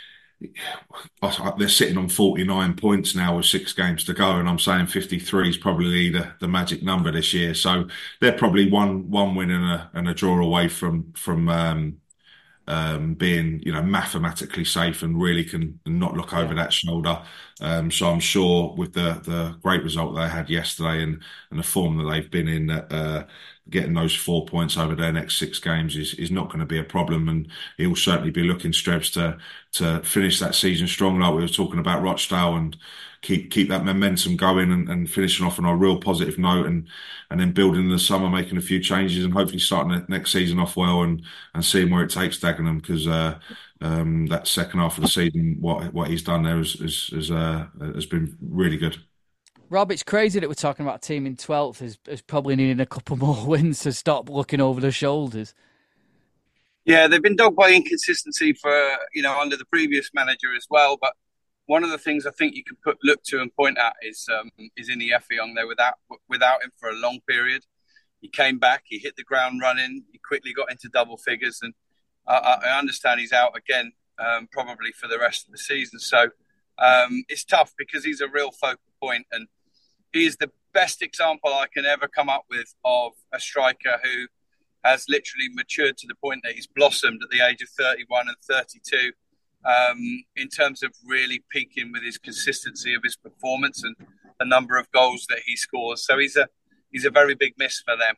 they're sitting on forty-nine points now with six games to go, and I'm saying fifty-three is probably the, the magic number this year. So they're probably one one win and a and a draw away from from um, um, being, you know, mathematically safe and really can not look over Yeah. that shoulder. Um, so I'm sure with the the great result they had yesterday and and the form that they've been in, that uh, getting those four points over their next six games is is not going to be a problem, and he'll certainly be looking, Strebs, to to finish that season strong, like we were talking about Rochdale, and keep keep that momentum going and, and finishing off on a real positive note, and and then building in the summer, making a few changes, and hopefully starting the next season off well, and and seeing where it takes Dagenham, because uh, um, that second half of the season, what what he's done there is is, is uh, has been really good. Rob, it's crazy that we're talking about a team in twelfth is, is probably needing a couple more wins to stop looking over their shoulders. Yeah, they've been dogged by inconsistency for, you know, under the previous manager as well. But one of the things I think you could put look to and point at is um, is Ini Effiong there without without him for a long period. He came back, he hit the ground running, he quickly got into double figures, and I, I understand he's out again, um, probably for the rest of the season. So um, it's tough because he's a real focal point, and he is the best example I can ever come up with of a striker who has literally matured to the point that he's blossomed at the age of thirty-one and thirty-two, um, in terms of really peaking with his consistency of his performance and the number of goals that he scores. So he's a he's a very big miss for them.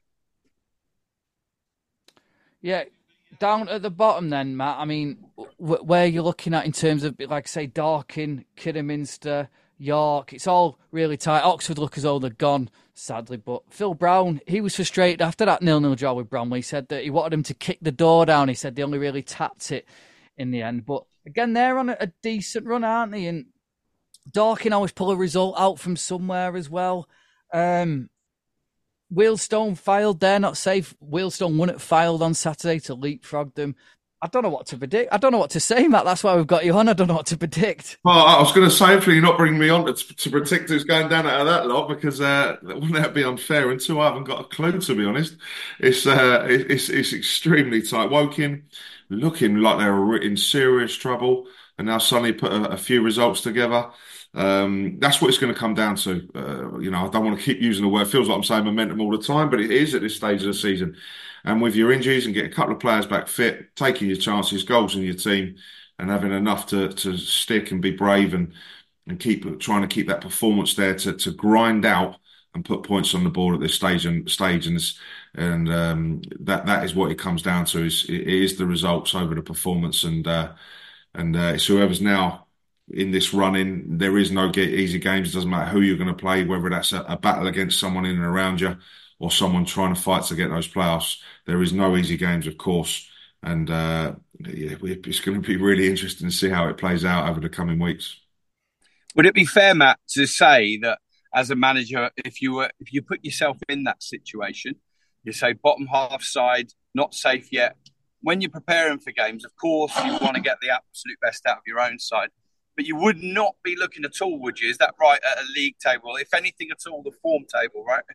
Yeah, down at the bottom then, Matt, I mean, w- where you're looking at in terms of, like, say, Dorking, Kidderminster, York, it's all really tight. Oxford look as though they're gone, sadly. But Phil Brown, he was frustrated after that nil-nil draw with Bromley. He said that he wanted him to kick the door down. He said they only really tapped it in the end. But again, they're on a, a decent run, aren't they? And Dorking always pull a result out from somewhere as well. Um, Wealdstone Fylde, they're not safe. Wealdstone won at Fylde on Saturday to leapfrog them. I don't know what to predict. I don't know what to say, Matt. That's why we've got you on. I don't know what to predict. Well, I was going to say, hopefully you're not bringing me on to, to predict who's going down out of that lot, because uh, wouldn't that be unfair? And two, I haven't got a clue, to be honest. It's uh, it's it's extremely tight. Woking looking like they were in serious trouble, and now suddenly put a, a few results together. Um, that's what it's going to come down to. Uh, you know, I don't want to keep using the word. It feels like I'm saying momentum all the time, but it is at this stage of the season. And with your injuries and getting a couple of players back fit, taking your chances, goals in your team, and having enough to to stick and be brave and and keep trying to keep that performance there to to grind out and put points on the board at this stage and stage and and um, that that is what it comes down to. Is it is the results over the performance, and uh, and uh, it's whoever's now in this running. There is no easy games. It doesn't matter who you're going to play, whether that's a, a battle against someone in and around you or someone trying to fight to get those playoffs. There is no easy games, of course, and uh, yeah, it's going to be really interesting to see how it plays out over the coming weeks. Would it be fair, Matt, to say that as a manager, if you were if you put yourself in that situation, you say bottom half side, not safe yet. When you're preparing for games, of course, you want to get the absolute best out of your own side, but you would not be looking at all, would you? Is that right, at a league table? If anything at all, the form table, right?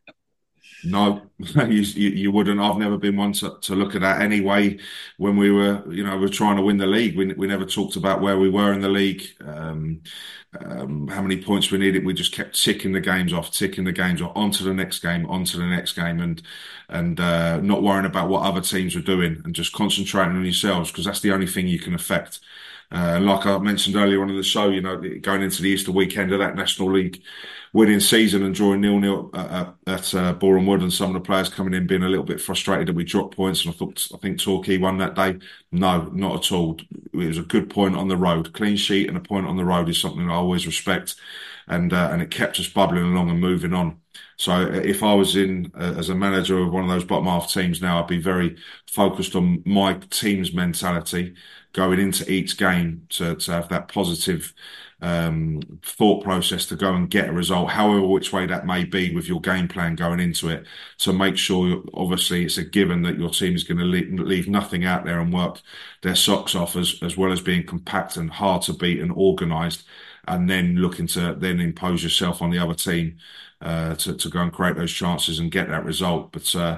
No, you, you you wouldn't. I've never been one to, to look at that anyway. When we were, you know, we were trying to win the league, we we never talked about where we were in the league, um, um, how many points we needed. We just kept ticking the games off, ticking the games off, onto the next game, onto the next game, and and uh, not worrying about what other teams were doing, and just concentrating on yourselves, because that's the only thing you can affect. Uh, and like I mentioned earlier on in the show, you know, going into the Easter weekend of that National League winning season and drawing nil-nil at, at uh, Boreham Wood, and some of the players coming in being a little bit frustrated that we dropped points. And I thought, I think Torquay won that day. No, not at all. It was a good point on the road. Clean sheet and a point on the road is something I always respect. And uh, and it kept us bubbling along and moving on. So if I was in uh, as a manager of one of those bottom half teams now, I'd be very focused on my team's mentality going into each game to, to have that positive um, thought process to go and get a result, however which way that may be, with your game plan going into it, to make sure, obviously, it's a given that your team is going to leave, leave nothing out there and work their socks off, as, as well as being compact and hard to beat and organised, and then looking to then impose yourself on the other team uh, to, to go and create those chances and get that result. But uh,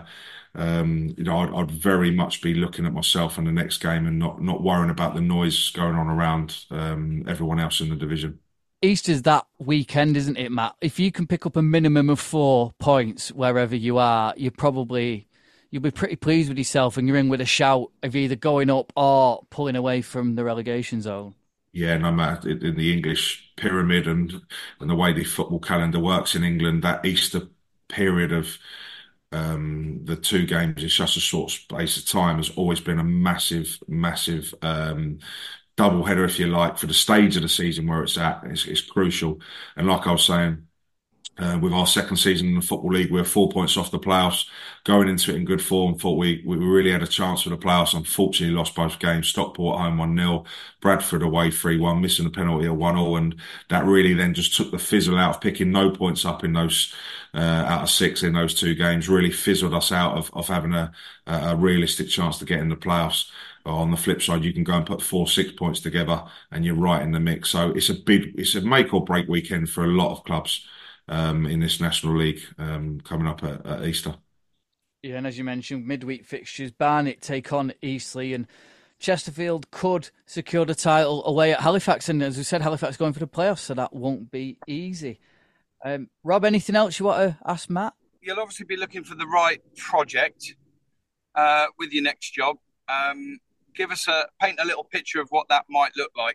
um, you know, I'd, I'd very much be looking at myself in the next game and not not worrying about the noise going on around um, everyone else in the division. Easter's that weekend, isn't it, Matt? If you can pick up a minimum of four points wherever you are, you probably you'll be pretty pleased with yourself, and you're in with a shout of either going up or pulling away from the relegation zone. Yeah, no matter in the English pyramid and and the way the football calendar works in England, that Easter period of um, the two games in such a short space of time has always been a massive, massive um, double header, if you like, for the stage of the season where it's at. It's, it's crucial. And like I was saying, Uh, with our second season in the Football League, we're four points off the playoffs, going into it in good form. Thought we we really had a chance for the playoffs. Unfortunately, lost both games. Stockport home one nil, Bradford away three one, missing a penalty at one all, and that really then just took the fizzle out of picking no points up in those uh, out of six in those two games. Really fizzled us out of of having a a realistic chance to get in the playoffs. On the flip side, you can go and put four, six points together, and you're right in the mix. So it's a big, it's a make or break weekend for a lot of clubs. Um, in this National League um, coming up at, at Easter. Yeah, and as you mentioned, midweek fixtures, Barnet take on Eastleigh, and Chesterfield could secure the title away at Halifax. And as we said, Halifax going for the playoffs, so that won't be easy. Um, Rob, anything else you want to ask Matt? You'll obviously be looking for the right project uh, with your next job. Um, give us a paint a little picture of what that might look like.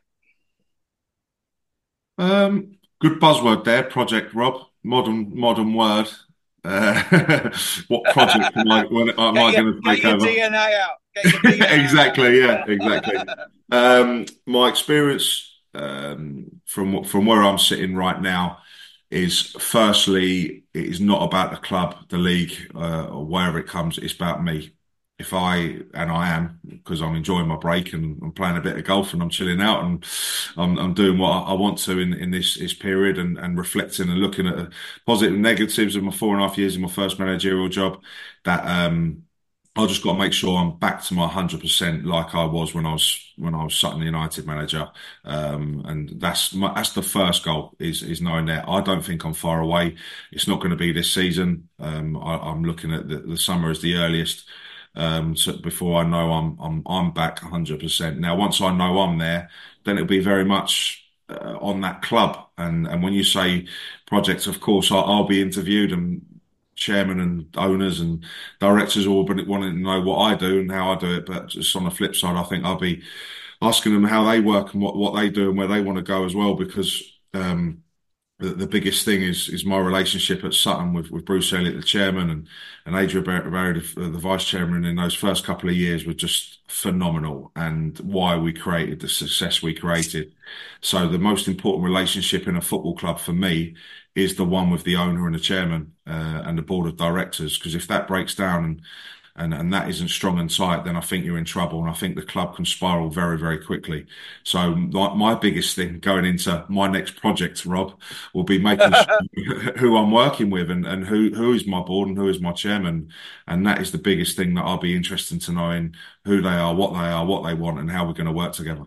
Um, good buzzword there, project, Rob. Modern, modern word. Uh, what project am I, when, am I going to take get your over? D N A out. Get your D N A exactly, out. yeah, exactly. um, my experience um, from from where I'm sitting right now is, firstly, it is not about the club, the league, uh, or wherever it comes. It's about me. If I, and I am, because I'm enjoying my break and I'm playing a bit of golf and I'm chilling out and I'm, I'm doing what I want to in, in this, this period and, and reflecting and looking at the positive and negatives of my four and a half years in my first managerial job, that um, I just got to make sure I'm back to my one hundred percent like I was when I was when I was Sutton United manager, um, and that's my, that's the first goal, is is knowing that I don't think I'm far away. It's not going to be this season. Um, I, I'm looking at the, the summer as the earliest. Um, so before I know I'm I'm I'm back one hundred percent. Now, once I know I'm there, then it'll be very much uh, on that club. And and when you say projects, of course, I'll, I'll be interviewed, and chairman and owners and directors all but wanting to know what I do and how I do it. But just on the flip side, I think I'll be asking them how they work and what what they do and where they want to go as well, because um, the, the biggest thing is is my relationship at Sutton with, with Bruce Elliott, the chairman, and, and Adrian Barry, the, the vice chairman, in those first couple of years were just phenomenal, and why we created the success we created. So the most important relationship in a football club for me is the one with the owner and the chairman uh, and the board of directors, because if that breaks down and and and that isn't strong and tight, then I think you're in trouble, and I think the club can spiral very, very quickly. So my, my biggest thing going into my next project, Rob, will be making sure who I'm working with and, and who, who is my board and who is my chairman. And that is the biggest thing that I'll be interested to knowing who they are, what they are, what they want, and how we're going to work together.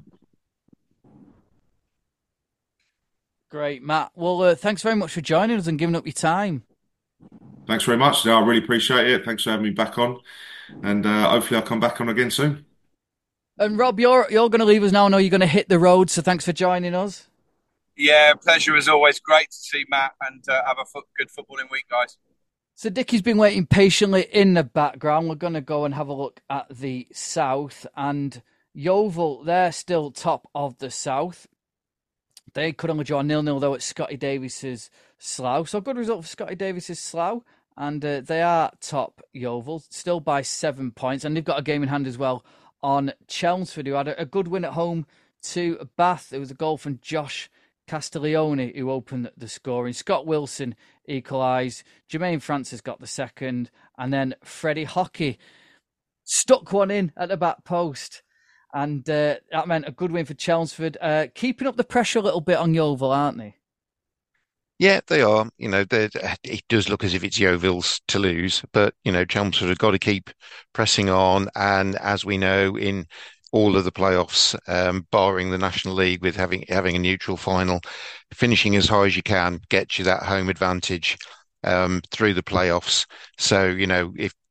Great, Matt. Well, uh, thanks very much for joining us and giving up your time. Thanks very much. I really appreciate it. Thanks for having me back on. And uh, hopefully I'll come back on again soon. And Rob, you're you're going to leave us now. I know you're going to hit the road, so thanks for joining us. Yeah, pleasure as always. Great to see Matt, and uh, have a fo- good footballing week, guys. So Dickie's been waiting patiently in the background. We're going to go and have a look at the South. And Yeovil, they're still top of the South. They could only draw nil nil, though, at Scotty Davis's Slough. So good result for Scotty Davis's Slough. And uh, they are top, Yeovil, still by seven points. And they've got a game in hand as well on Chelmsford, who had a, a good win at home to Bath. There was a goal from Josh Castiglione who opened the scoring. Scott Wilson equalised. Jermaine Francis got the second. And then Freddie Hockey stuck one in at the back post. And uh, that meant a good win for Chelmsford. Uh, keeping up the pressure a little bit on Yeovil, aren't they? Yeah, they are. You know, it does look as if it's Yeovil's to lose, but, you know, Chelmsford have got to keep pressing on. And as we know, in all of the playoffs, um, barring the National League, with having having a neutral final, finishing as high as you can gets you that home advantage um, through the playoffs. So, you know, if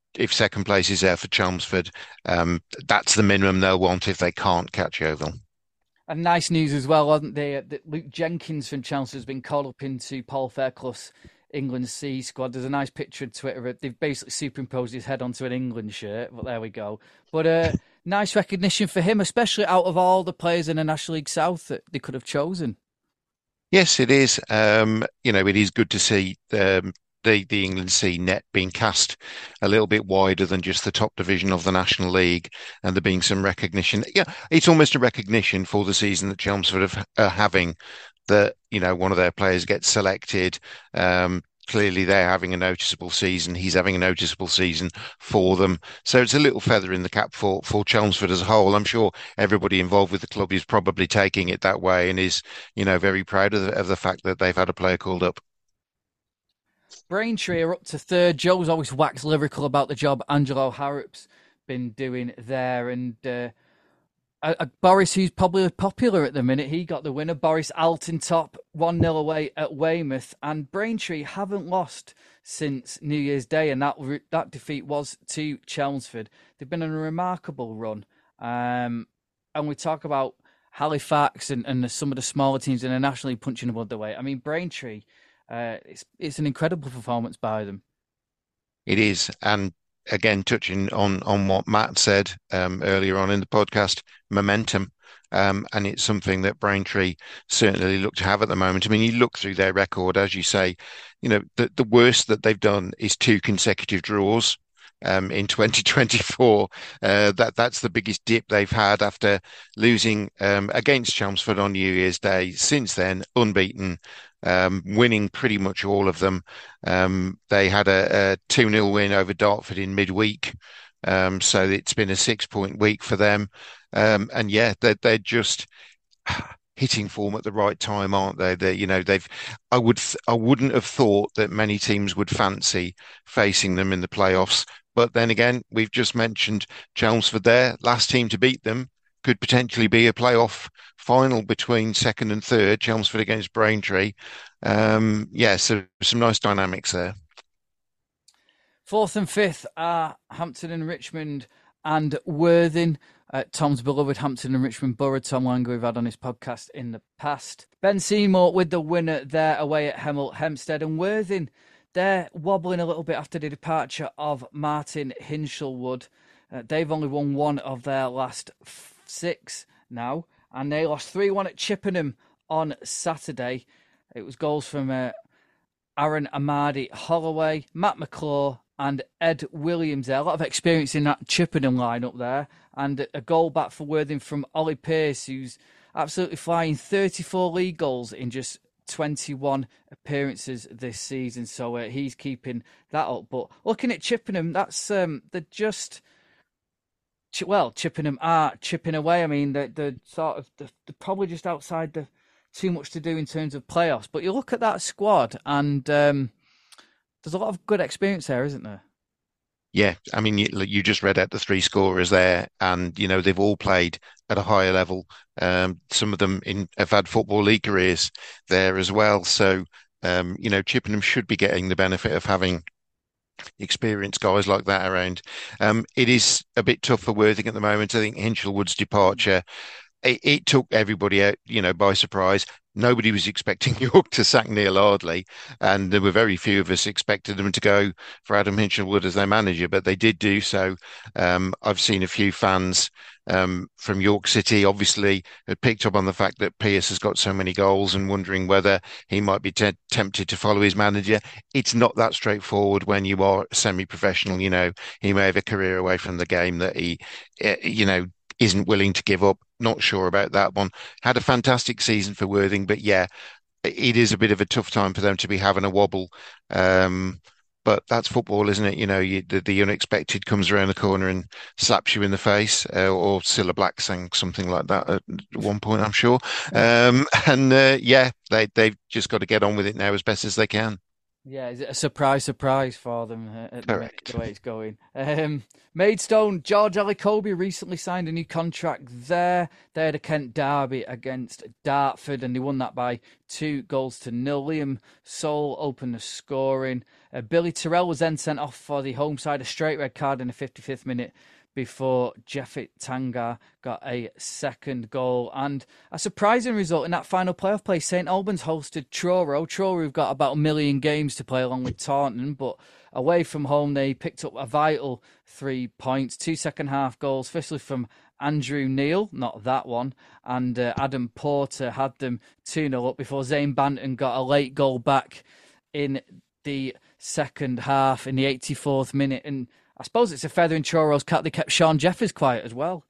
if second place is there for Chelmsford, um, that's the minimum they'll want if they can't catch Yeovil. And nice news as well, wasn't they? That Luke Jenkins from Chelmsford has been called up into Paul Fairclough's England C squad. There's a nice picture on Twitter. They've basically superimposed his head onto an England shirt, but there we go. But uh, nice recognition for him, especially out of all the players in the National League South that they could have chosen. Yes, it is. Um, you know, it is good to see um, the the England C net being cast a little bit wider than just the top division of the National League, and there being some recognition. Yeah, it's almost a recognition for the season that Chelmsford are uh, having, that, you know, one of their players gets selected. Um, clearly, they're having a noticeable season. He's having a noticeable season for them. So it's a little feather in the cap for, for Chelmsford as a whole. I'm sure everybody involved with the club is probably taking it that way and is, you know, very proud of the, of the fact that they've had a player called up. Braintree are up to third. Joe's always waxed lyrical about the job Angelo Harrop's been doing there. And uh, uh, Boris, who's probably popular at the minute, he got the winner. Boris Altintop, one nil away at Weymouth. And Braintree haven't lost since New Year's Day, and that that defeat was to Chelmsford. They've been on a remarkable run. Um, and we talk about Halifax and, and some of the smaller teams in the National League punching above their weight. I mean, Braintree... Uh, it's it's an incredible performance by them. It is, and again, touching on on what Matt said um, earlier on in the podcast, momentum, um, and it's something that Braintree certainly look to have at the moment. I mean, you look through their record, as you say, you know, the the worst that they've done is two consecutive draws. Um, in twenty twenty-four, uh, that that's the biggest dip they've had after losing um, against Chelmsford on New Year's Day. Since then, unbeaten. Um, winning pretty much all of them. Um, they had a, a two nil win over Dartford in midweek. Um, so it's been a six point week for them. Um, and yeah, they're, they're just hitting form at the right time, aren't they? They, you know, they've, I would, I wouldn't have thought that many teams would fancy facing them in the playoffs. But then again, we've just mentioned Chelmsford there, last team to beat them. Could potentially be a playoff final between second and third, Chelmsford against Braintree. Um, yeah, so some nice dynamics there. Fourth and fifth are Hampton and Richmond and Worthing. Uh, Tom's beloved Hampton and Richmond Borough, Tom Langer, we've had on his podcast in the past. Ben Seymour with the winner there away at Hemel Hempstead. And Worthing, they're wobbling a little bit after the departure of Martin Hinshelwood. Uh, they've only won one of their last f- six now, and they lost three one at Chippenham on Saturday. It was goals from uh, Aaron Amadi Holloway, Matt McClure, and Ed Williams there. A lot of experience in that Chippenham lineup there, and a goal back for Worthing from Ollie Pearce, who's absolutely flying, thirty-four league goals in just twenty-one appearances this season. So uh, he's keeping that up. But looking at Chippenham, that's um, they're just. Well, Chippenham are chipping away. I mean, they're, they're sort of they're, they're probably just outside the too much to do in terms of playoffs. But you look at that squad, and um, there's a lot of good experience there, isn't there? Yeah, I mean, you, you just read out the three scorers there, and you know they've all played at a higher level. Um, some of them in have had football league careers there as well. So, um, you know, Chippenham should be getting the benefit of having experienced guys like that around. Um, it is a bit tough for Worthing at the moment. I think Hinshelwood's departure, it, it took everybody out, you know, by surprise. Nobody was expecting York to sack Neil Ardley, and there were very few of us expected them to go for Adam Hinshelwood as their manager, but they did do so. Um, I've seen a few fans um, from York City, obviously, had picked up on the fact that Pearce has got so many goals and wondering whether he might be t- tempted to follow his manager. It's not that straightforward when you are semi-professional. You know, he may have a career away from the game that he, you know, isn't willing to give up. Not sure about that one. Had a fantastic season for Worthing, but yeah, it is a bit of a tough time for them to be having a wobble. Um, but that's football, isn't it? You know, you, the, the unexpected comes around the corner and slaps you in the face, uh, or Cilla Black sang something like that at one point, I'm sure. Um, and uh, yeah, they, they've just got to get on with it now as best as they can. Yeah, is it a surprise, surprise for them uh, at Correct. The, the way it's going? Um, Maidstone, George Alikobi recently signed a new contract there. They had a Kent derby against Dartford, and they won that by two goals to nil. Liam Soul opened the scoring. Uh, Billy Terrell was then sent off for the home side, a straight red card in the fifty-fifth minute before Jeffet Tanga got a second goal. And a surprising result in that final playoff play. Saint Albans hosted Truro. Truro have got about a million games to play along with Taunton, but away from home they picked up a vital three points. Two second half goals, firstly from Andrew Neal, not that one, and uh, Adam Porter had them two nil up before Zane Banton got a late goal back in the second half in the eighty-fourth minute. And I suppose it's a feather in Truro's cap. They kept Sean Jeffers quiet as well.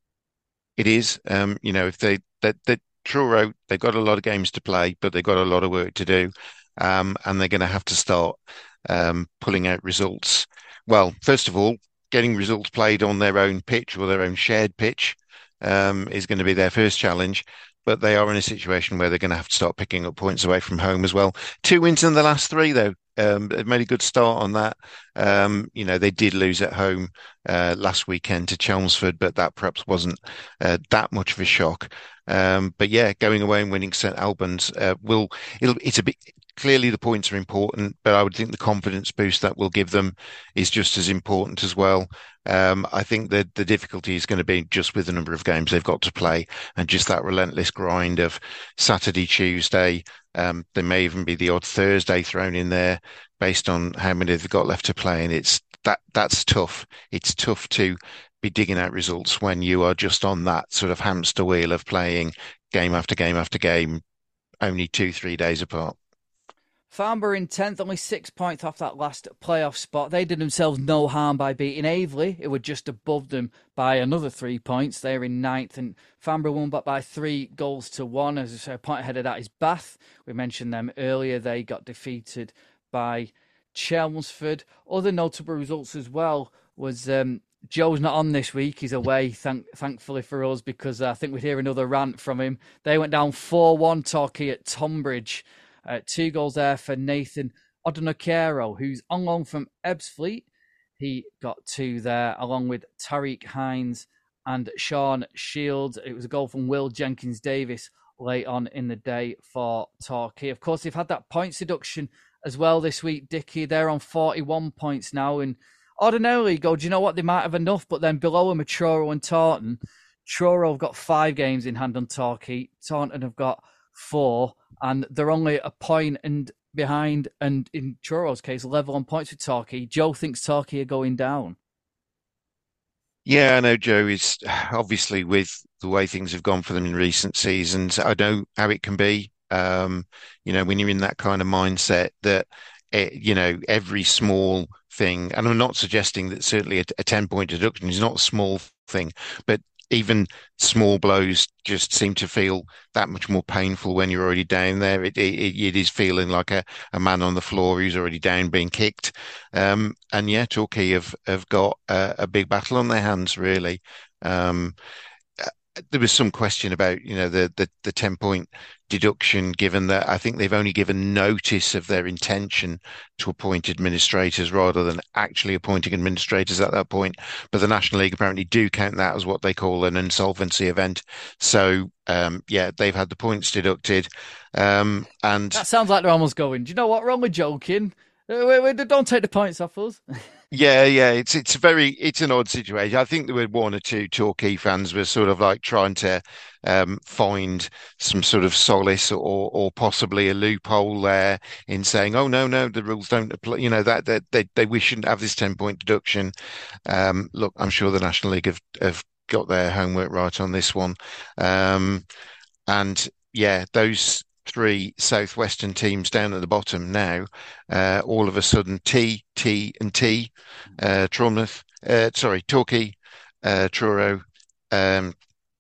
It is. Um, you know, if they that that Truro, they've got a lot of games to play, but they've got a lot of work to do, um, and they're going to have to start um, pulling out results. Well, first of all, getting results played on their own pitch or their own shared pitch um, is going to be their first challenge. But they are in a situation where they're going to have to start picking up points away from home as well. Two wins in the last three, though. Um, they've made a good start on that. Um, you know, they did lose at home uh, last weekend to Chelmsford, but that perhaps wasn't uh, that much of a shock. Um, but yeah, going away and winning Saint Albans uh, will. It'll, it's a bit. Clearly, the points are important, but I would think the confidence boost that will give them is just as important as well. Um, I think that the difficulty is going to be just with the number of games they've got to play and just that relentless grind of Saturday, Tuesday. Um, there may even be the odd Thursday thrown in there based on how many they've got left to play. And it's that that's tough. It's tough to be digging out results when you are just on that sort of hamster wheel of playing game after game after game, only two, three days apart. Farnborough in tenth, only six points off that last playoff spot. They did themselves no harm by beating Aveley. It was just above them by another three points. They're in ninth, and Farnborough won back by three goals to one. As I say, a point ahead of that is Bath. We mentioned them earlier. They got defeated by Chelmsford. Other notable results as well was um, Joe's not on this week. He's away, thank, thankfully for us, because I think we'd hear another rant from him. They went down four one Torquay at Tonbridge. Uh, two goals there for Nathan Odonokero, who's on loan from Ebbsfleet. He got two there, along with Tariq Hines and Sean Shields. It was a goal from Will Jenkins-Davis late on in the day for Torquay. Of course, they've had that points deduction as well this week, Dickie. They're on forty-one points now. And ordinarily, go, do you know what? They might have enough, but then below them are Truro and Taunton. Truro have got five games in hand on Torquay. Taunton have got four. And they're only a point and behind, and in Truro's case, level on points with Torquay. Joe thinks Torquay are going down. Yeah, I know Joe is obviously with the way things have gone for them in recent seasons. I know how it can be. Um, you know, when you're in that kind of mindset that, it, you know, every small thing, and I'm not suggesting that certainly a, a ten point deduction is not a small thing, but even small blows just seem to feel that much more painful when you're already down there. It, it, it is feeling like a, a man on the floor who's already down being kicked. Um, and yeah, Torquay have, have got a, a big battle on their hands, really. Um, there was some question about, you know, the, the, the ten point deduction, given that I think they've only given notice of their intention to appoint administrators rather than actually appointing administrators at that point. But the National League apparently do count that as what they call an insolvency event. So, um, yeah, they've had the points deducted. Um, and that sounds like they're almost going, do you know what? We're only joking. Wait, wait, don't take the points off us. Yeah, yeah, it's it's very it's an odd situation. I think there were one or two Torquay fans were sort of like trying to um, find some sort of solace or or possibly a loophole there in saying, oh no, no, the rules don't apply. You know that that they they we shouldn't have this ten point deduction. Um, look, I'm sure the National League have have got their homework right on this one, um, and yeah, those three southwestern teams down at the bottom now, uh, all of a sudden T, T and T, uh, Tromouth, uh, sorry, Torquay, uh, Truro, um,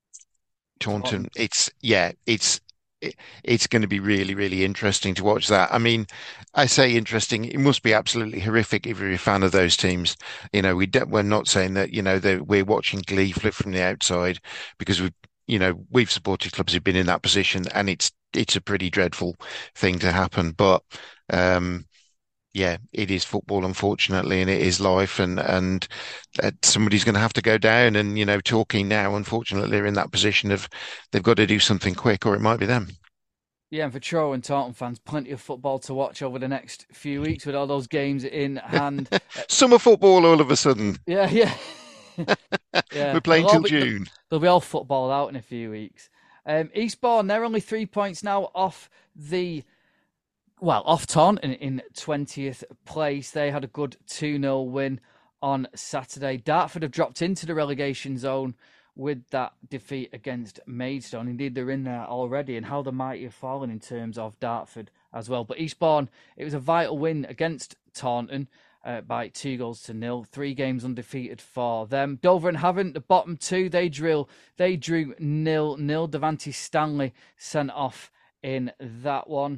Taunton. It's, yeah, it's, it, it's going to be really, really interesting to watch that. I mean, I say interesting, it must be absolutely horrific if you're a fan of those teams. You know, we de- we're not saying that, you know, that we're watching Glee flip from the outside because we've, you know, we've supported clubs who've been in that position, and it's it's a pretty dreadful thing to happen. But um, yeah, it is football, unfortunately, and it is life, and and uh, somebody's going to have to go down. And you know, Torquay now, unfortunately, are in that position of they've got to do something quick, or it might be them. Yeah, and for Truro and Taunton fans, plenty of football to watch over the next few weeks with all those games in hand. Summer football all of a sudden. Yeah, yeah. Yeah, We're playing they'll all till be, June. they'll be all footballed out in a few weeks. Um, Eastbourne, they're only three points now off the, well, off Taunton in twentieth place. They had a good two nil win on Saturday. Dartford have dropped into the relegation zone with that defeat against Maidstone. Indeed, they're in there already, and how the mighty have fallen in terms of Dartford as well. But Eastbourne, it was a vital win against Taunton uh, by two goals to nil. Three games undefeated for them. Dover and Havant, the bottom two, they drill, they drew nil nil. Devante Stanley sent off in that one.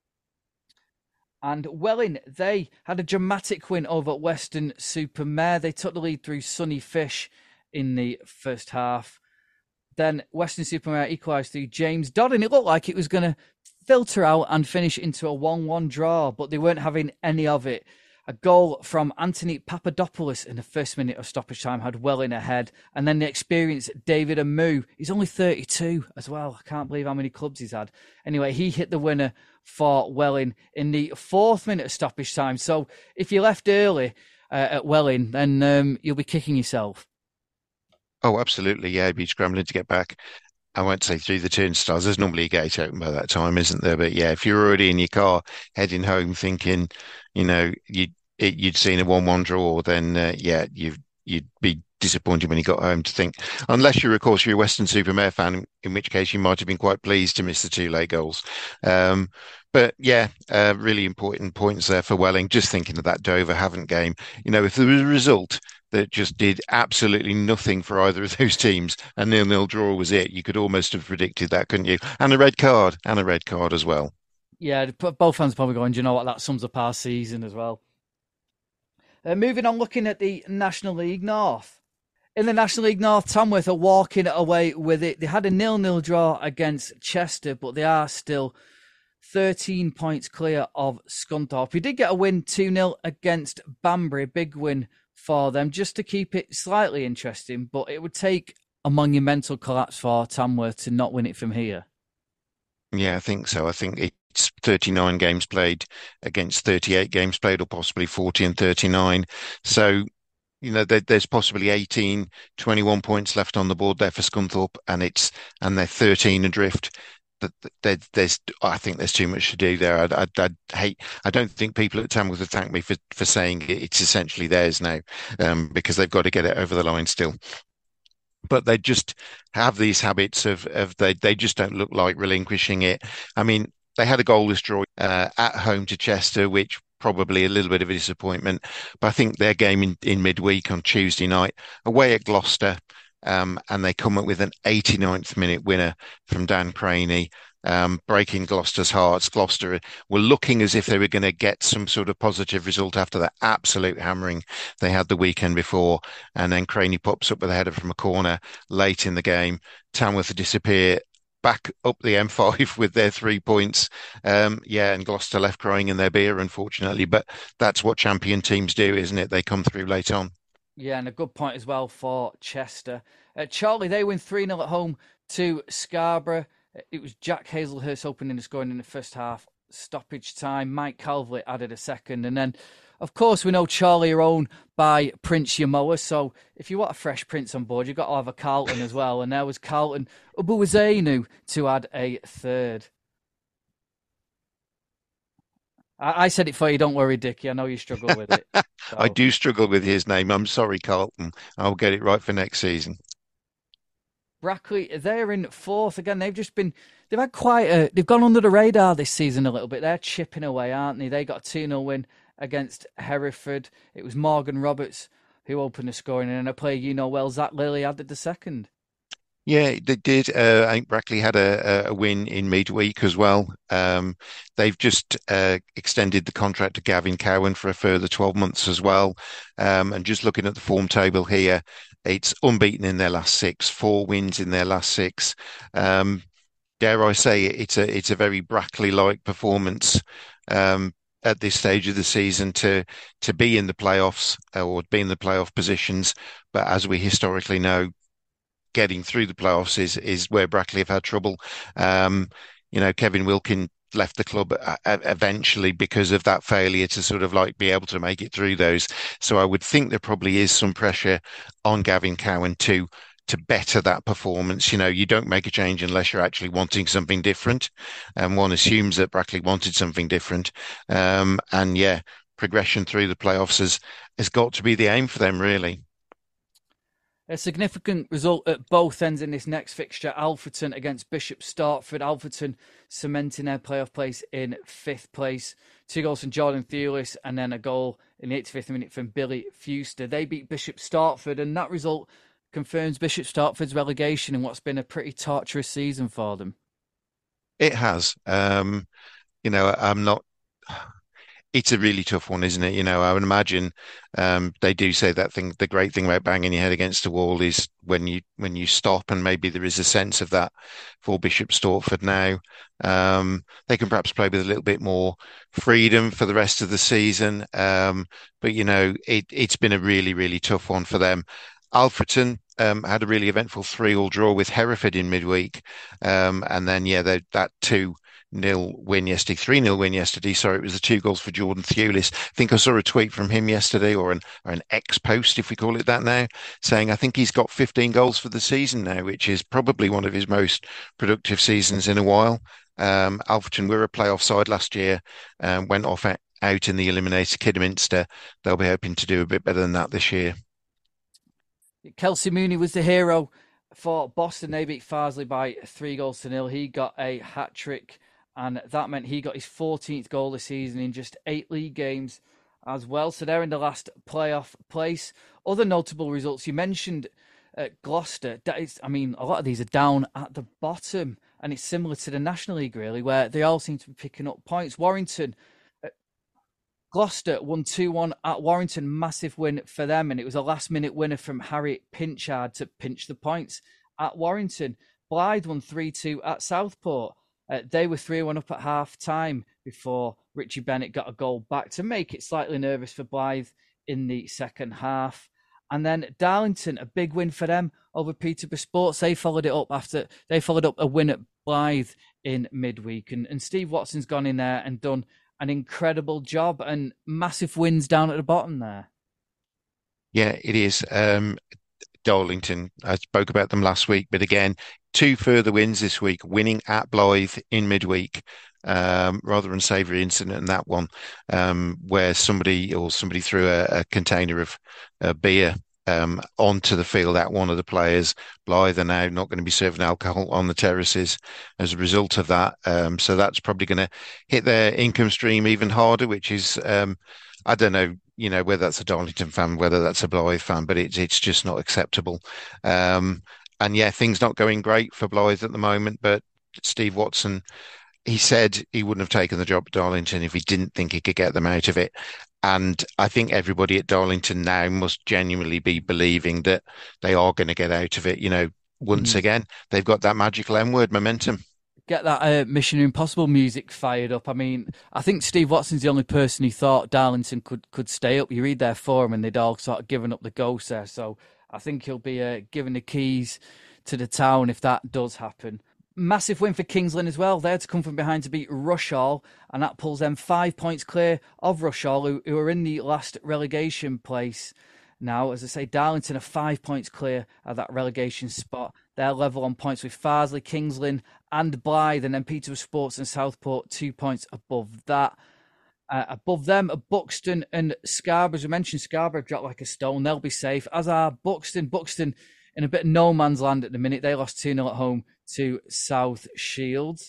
And Welling, they had a dramatic win over Weston-super-Mare. They took the lead through Sonny Fish in the first half. Then Weston-super-Mare equalised through James Dodd, and it looked like it was going to filter out and finish into a one one draw, but they weren't having any of it. A goal from Anthony Papadopoulos in the first minute of stoppage time had Welling ahead, and then the experienced David Amu. He's only thirty-two as well. I can't believe how many clubs he's had. Anyway, he hit the winner for Welling in the fourth minute of stoppage time. So if you left early uh, at Welling, then um, you'll be kicking yourself. Oh, absolutely. Yeah, I'd be scrambling to get back. I won't say through the turnstiles. There's normally a gate open by that time, isn't there? But yeah, if you're already in your car heading home thinking, you know, you'd, it, you'd seen a one one draw, then uh, yeah, you'd, you'd be disappointed when you got home to think, unless you're, of course, you're a Weston-super-Mare fan, in which case you might have been quite pleased to miss the two late goals. Um, but yeah, uh, really important points there for Welling. Just thinking of that Dover-Havant game, you know, if there was a result that just did absolutely nothing for either of those teams, a nil-nil draw was it, you could almost have predicted that, couldn't you? And a red card, and a red card as well. Yeah, both fans probably going, do you know what, that sums up our season as well. Uh, moving on, looking at the National League North. In the National League North, Tamworth are walking away with it. They had a nil-nil draw against Chester, but they are still thirteen points clear of Scunthorpe. We did get a win two nil against Banbury, big win for them, just to keep it slightly interesting, but it would take a monumental collapse for Tamworth to not win it from here. Yeah, I think so. I think it's thirty-nine games played against thirty-eight games played, or possibly forty and thirty-nine. So, you know, there, there's possibly eighteen, twenty-one points left on the board there for Scunthorpe, and it's and they're thirteen adrift. There, there's, I think there's too much to do there. I, I, I hate. I don't think people at Tamworth would thank me for for saying it's essentially theirs now, um, because they've got to get it over the line still. But they just have these habits of of they they just don't look like relinquishing it. I mean, they had a goalless draw uh, at home to Chester, which probably a little bit of a disappointment. But I think their game in, in midweek on Tuesday night away at Gloucester. Um, and they come up with an eighty-ninth minute winner from Dan Craney, um, breaking Gloucester's hearts. Gloucester were looking as if they were going to get some sort of positive result after that absolute hammering they had the weekend before. And then Craney pops up with a header from a corner late in the game. Tamworth disappear back up the M five with their three points. Um, yeah, and Gloucester left crying in their beer, unfortunately. But that's what champion teams do, isn't it? They come through late on. Yeah, and a good point as well for Chester. Uh, Charlie, they win three nil at home to Scarborough. It was Jack Hazelhurst opening the scoring in the first half. Stoppage time. Mike Calvert added a second. And then, of course, we know Charlie are owned by Prince Yamoa. So if you want a fresh Prince on board, you've got to have a Carlton as well. And there was Carlton Ubuazenu to add a third. I said it for you. Don't worry, Dickie. I know you struggle with it. So. I do struggle with his name. I'm sorry, Carlton. I'll get it right for next season. Brackley, they're in fourth again. They've just been, they've had quite a, they've gone under the radar this season a little bit. They're chipping away, aren't they? They got a two nil win against Hereford. It was Morgan Roberts who opened the scoring, and a player you know well, Zach Lilly, added the second. Yeah, they did. Uh, I think Brackley had a, a win in midweek as well. Um, they've just uh, extended the contract to Gavin Cowan for a further twelve months as well. Um, and just looking at the form table here, it's unbeaten in their last six, four wins in their last six. Um, dare I say it, it's a it's a very Brackley-like performance um, at this stage of the season to to be in the playoffs or be in the playoff positions. But as we historically know, getting through the playoffs is is where Brackley have had trouble. Um, you know, Kevin Wilkin left the club eventually because of that failure to sort of like be able to make it through those. So I would think there probably is some pressure on Gavin Cowan to to better that performance. You know, you don't make a change unless you're actually wanting something different. And one assumes that Brackley wanted something different. Um, and yeah, progression through the playoffs has, has got to be the aim for them, really. A significant result at both ends in this next fixture. Alfreton against Bishop Stortford. Alfreton cementing their playoff place in fifth place. Two goals from Jordan Thewlis and then a goal in the eighty-fifth minute from Billy Fewster. They beat Bishop Stortford, and that result confirms Bishop Stortford's relegation in what's been a pretty torturous season for them. It has. Um, you know, I'm not... It's a really tough one, isn't it? You know, I would imagine um, they do say that thing. The great thing about banging your head against the wall is when you when you stop, and maybe there is a sense of that for Bishop Stortford now. Um, they can perhaps play with a little bit more freedom for the rest of the season. Um, but you know, it, it's been a really really tough one for them. Alfreton um, had a really eventful three-all draw with Hereford in midweek, um, and then yeah, they, that two. Nil win yesterday, three nil win yesterday. Sorry, it was the two goals for Jordan Thewlis. I think I saw a tweet from him yesterday, or an or an X post, if we call it that now, saying I think he's got fifteen goals for the season now, which is probably one of his most productive seasons in a while. Um, Alfreton were a playoff side last year, um, went off out in the eliminator Kidderminster. They'll be hoping to do a bit better than that this year. Kelsey Mooney was the hero for Boston. They beat Farsley by three goals to nil. He got a hat trick, and that meant he got his fourteenth goal this season in just eight league games as well. So they're in the last playoff place. Other notable results, you mentioned uh, Gloucester. That is, I mean, a lot of these are down at the bottom, and it's similar to the National League, really, where they all seem to be picking up points. Warrington, uh, Gloucester won two one at Warrington. Massive win for them, and it was a last-minute winner from Harry Pinchard to pinch the points at Warrington. Blythe won three two at Southport. Uh, they were three one up at half time before Richie Bennett got a goal back to make it slightly nervous for Blythe in the second half. And then Darlington, a big win for them over Peterborough Sports. They followed it up after they followed up a win at Blythe in midweek. And, and Steve Watson's gone in there and done an incredible job, and massive wins down at the bottom there. Yeah, it is. Um, Darlington, I spoke about them last week, but again, two further wins this week, winning at Blythe in midweek. Um, rather unsavoury incident in that one, um, where somebody or somebody threw a, a container of uh, beer um, onto the field at one of the players. Blythe are now not going to be serving alcohol on the terraces as a result of that. Um, so that's probably going to hit their income stream even harder, which is, um, I don't know, you know, whether that's a Darlington fan, whether that's a Blythe fan, but it's it's just not acceptable. Um, and yeah, things not going great for Blythe at the moment, but Steve Watson, he said he wouldn't have taken the job at Darlington if he didn't think he could get them out of it. And I think everybody at Darlington now must genuinely be believing that they are going to get out of it. You know, once mm. again, they've got that magical M word, momentum. Get that uh, Mission Impossible music fired up. I mean, I think Steve Watson's the only person who thought Darlington could, could stay up. You read their forum and they'd all sort of given up the ghost there. So I think he'll be uh, given the keys to the town if that does happen. Massive win for Kingsland as well. They're to come from behind to beat Rushall, and that pulls them five points clear of Rushall, who, who are in the last relegation place now. As I say, Darlington are five points clear of that relegation spot. They're level on points with Farsley, Kingsland and Blythe, and then Peterborough Sports and Southport two points above that. Uh, above them are Buxton and Scarborough. As we mentioned, Scarborough dropped like a stone. They'll be safe, as are Buxton. Buxton in a bit of no man's land at the minute. They lost two nil at home to South Shields.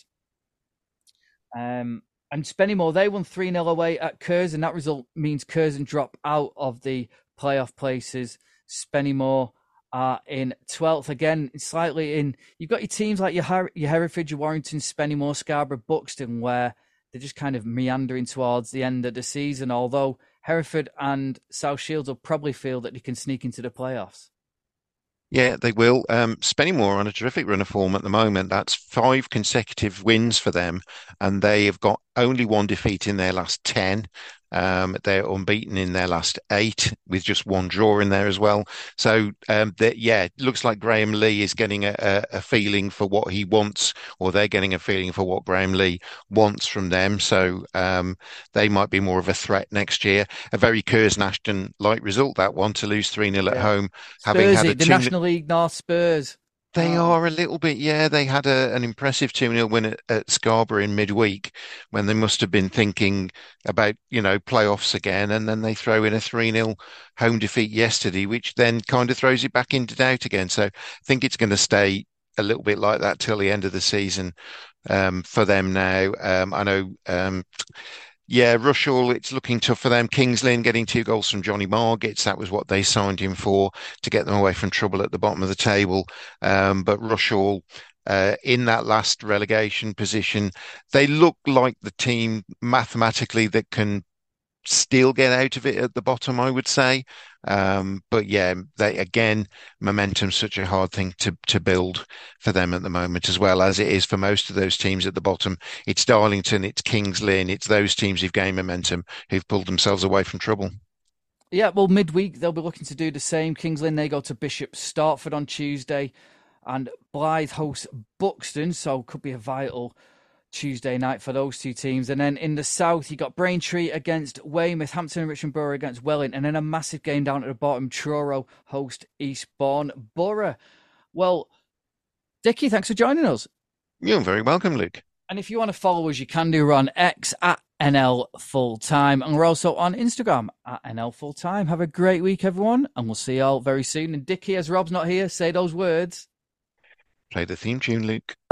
Um, and Spennymoor, they won three nil away at Curzon. That result means Curzon drop out of the playoff places. Spennymoor are in twelfth again, slightly in. You've got your teams like your, Her- your Hereford, your Warrington, Spennymoor, Scarborough, Buxton, where they're just kind of meandering towards the end of the season, although Hereford and South Shields will probably feel that they can sneak into the playoffs. Yeah, they will. Um, Spennymoor on a terrific run of form at the moment. That's five consecutive wins for them, and they have got only one defeat in their last ten. Um, they're unbeaten in their last eight with just one draw in there as well. So, um, that, yeah, it looks like Graham Lee is getting a, a, a feeling for what he wants, or they're getting a feeling for what Graham Lee wants from them. So, um, they might be more of a threat next year. A very Curzon Ashton-like result, that one, to lose three nil at Yeah. home, having had Spursy, a the two. National League North Spurs. They Oh. are a little bit, yeah. They had a, an impressive two nil win at, at Scarborough in midweek when they must have been thinking about, you know, playoffs again. And then they throw in a three nil home defeat yesterday, which then kind of throws it back into doubt again. So I think it's going to stay a little bit like that till the end of the season um, for them now. Um, I know. Um, Yeah, Rushall, it's looking tough for them. Kings Lynn getting two goals from Johnny Margits. That was what they signed him for, to get them away from trouble at the bottom of the table. Um, but Rushall, uh, in that last relegation position, they look like the team mathematically that can still get out of it at the bottom, I would say. Um, but yeah, they again, momentum's such a hard thing to to build for them at the moment, as well as it is for most of those teams at the bottom. It's Darlington, it's Kings Lynn, it's those teams who've gained momentum, who've pulled themselves away from trouble. Yeah, well, midweek they'll be looking to do the same. Kings Lynn, they go to Bishop Stortford on Tuesday, and Blythe hosts Buxton, so could be a vital Tuesday night for those two teams. And then in the south, you got Braintree against Weymouth, Hampton and Richmond Borough against Welling, and then a massive game down at the bottom. Truro host Eastbourne Borough. Well, Dickie, thanks for joining us. You're very welcome, Luke. And if you want to follow us, you can do. We're on X at N L Fulltime, and we're also on Instagram at N L Fulltime. Have a great week, everyone, and we'll see you all very soon. And Dickie, as Rob's not here, say those words. Play the theme tune, Luke.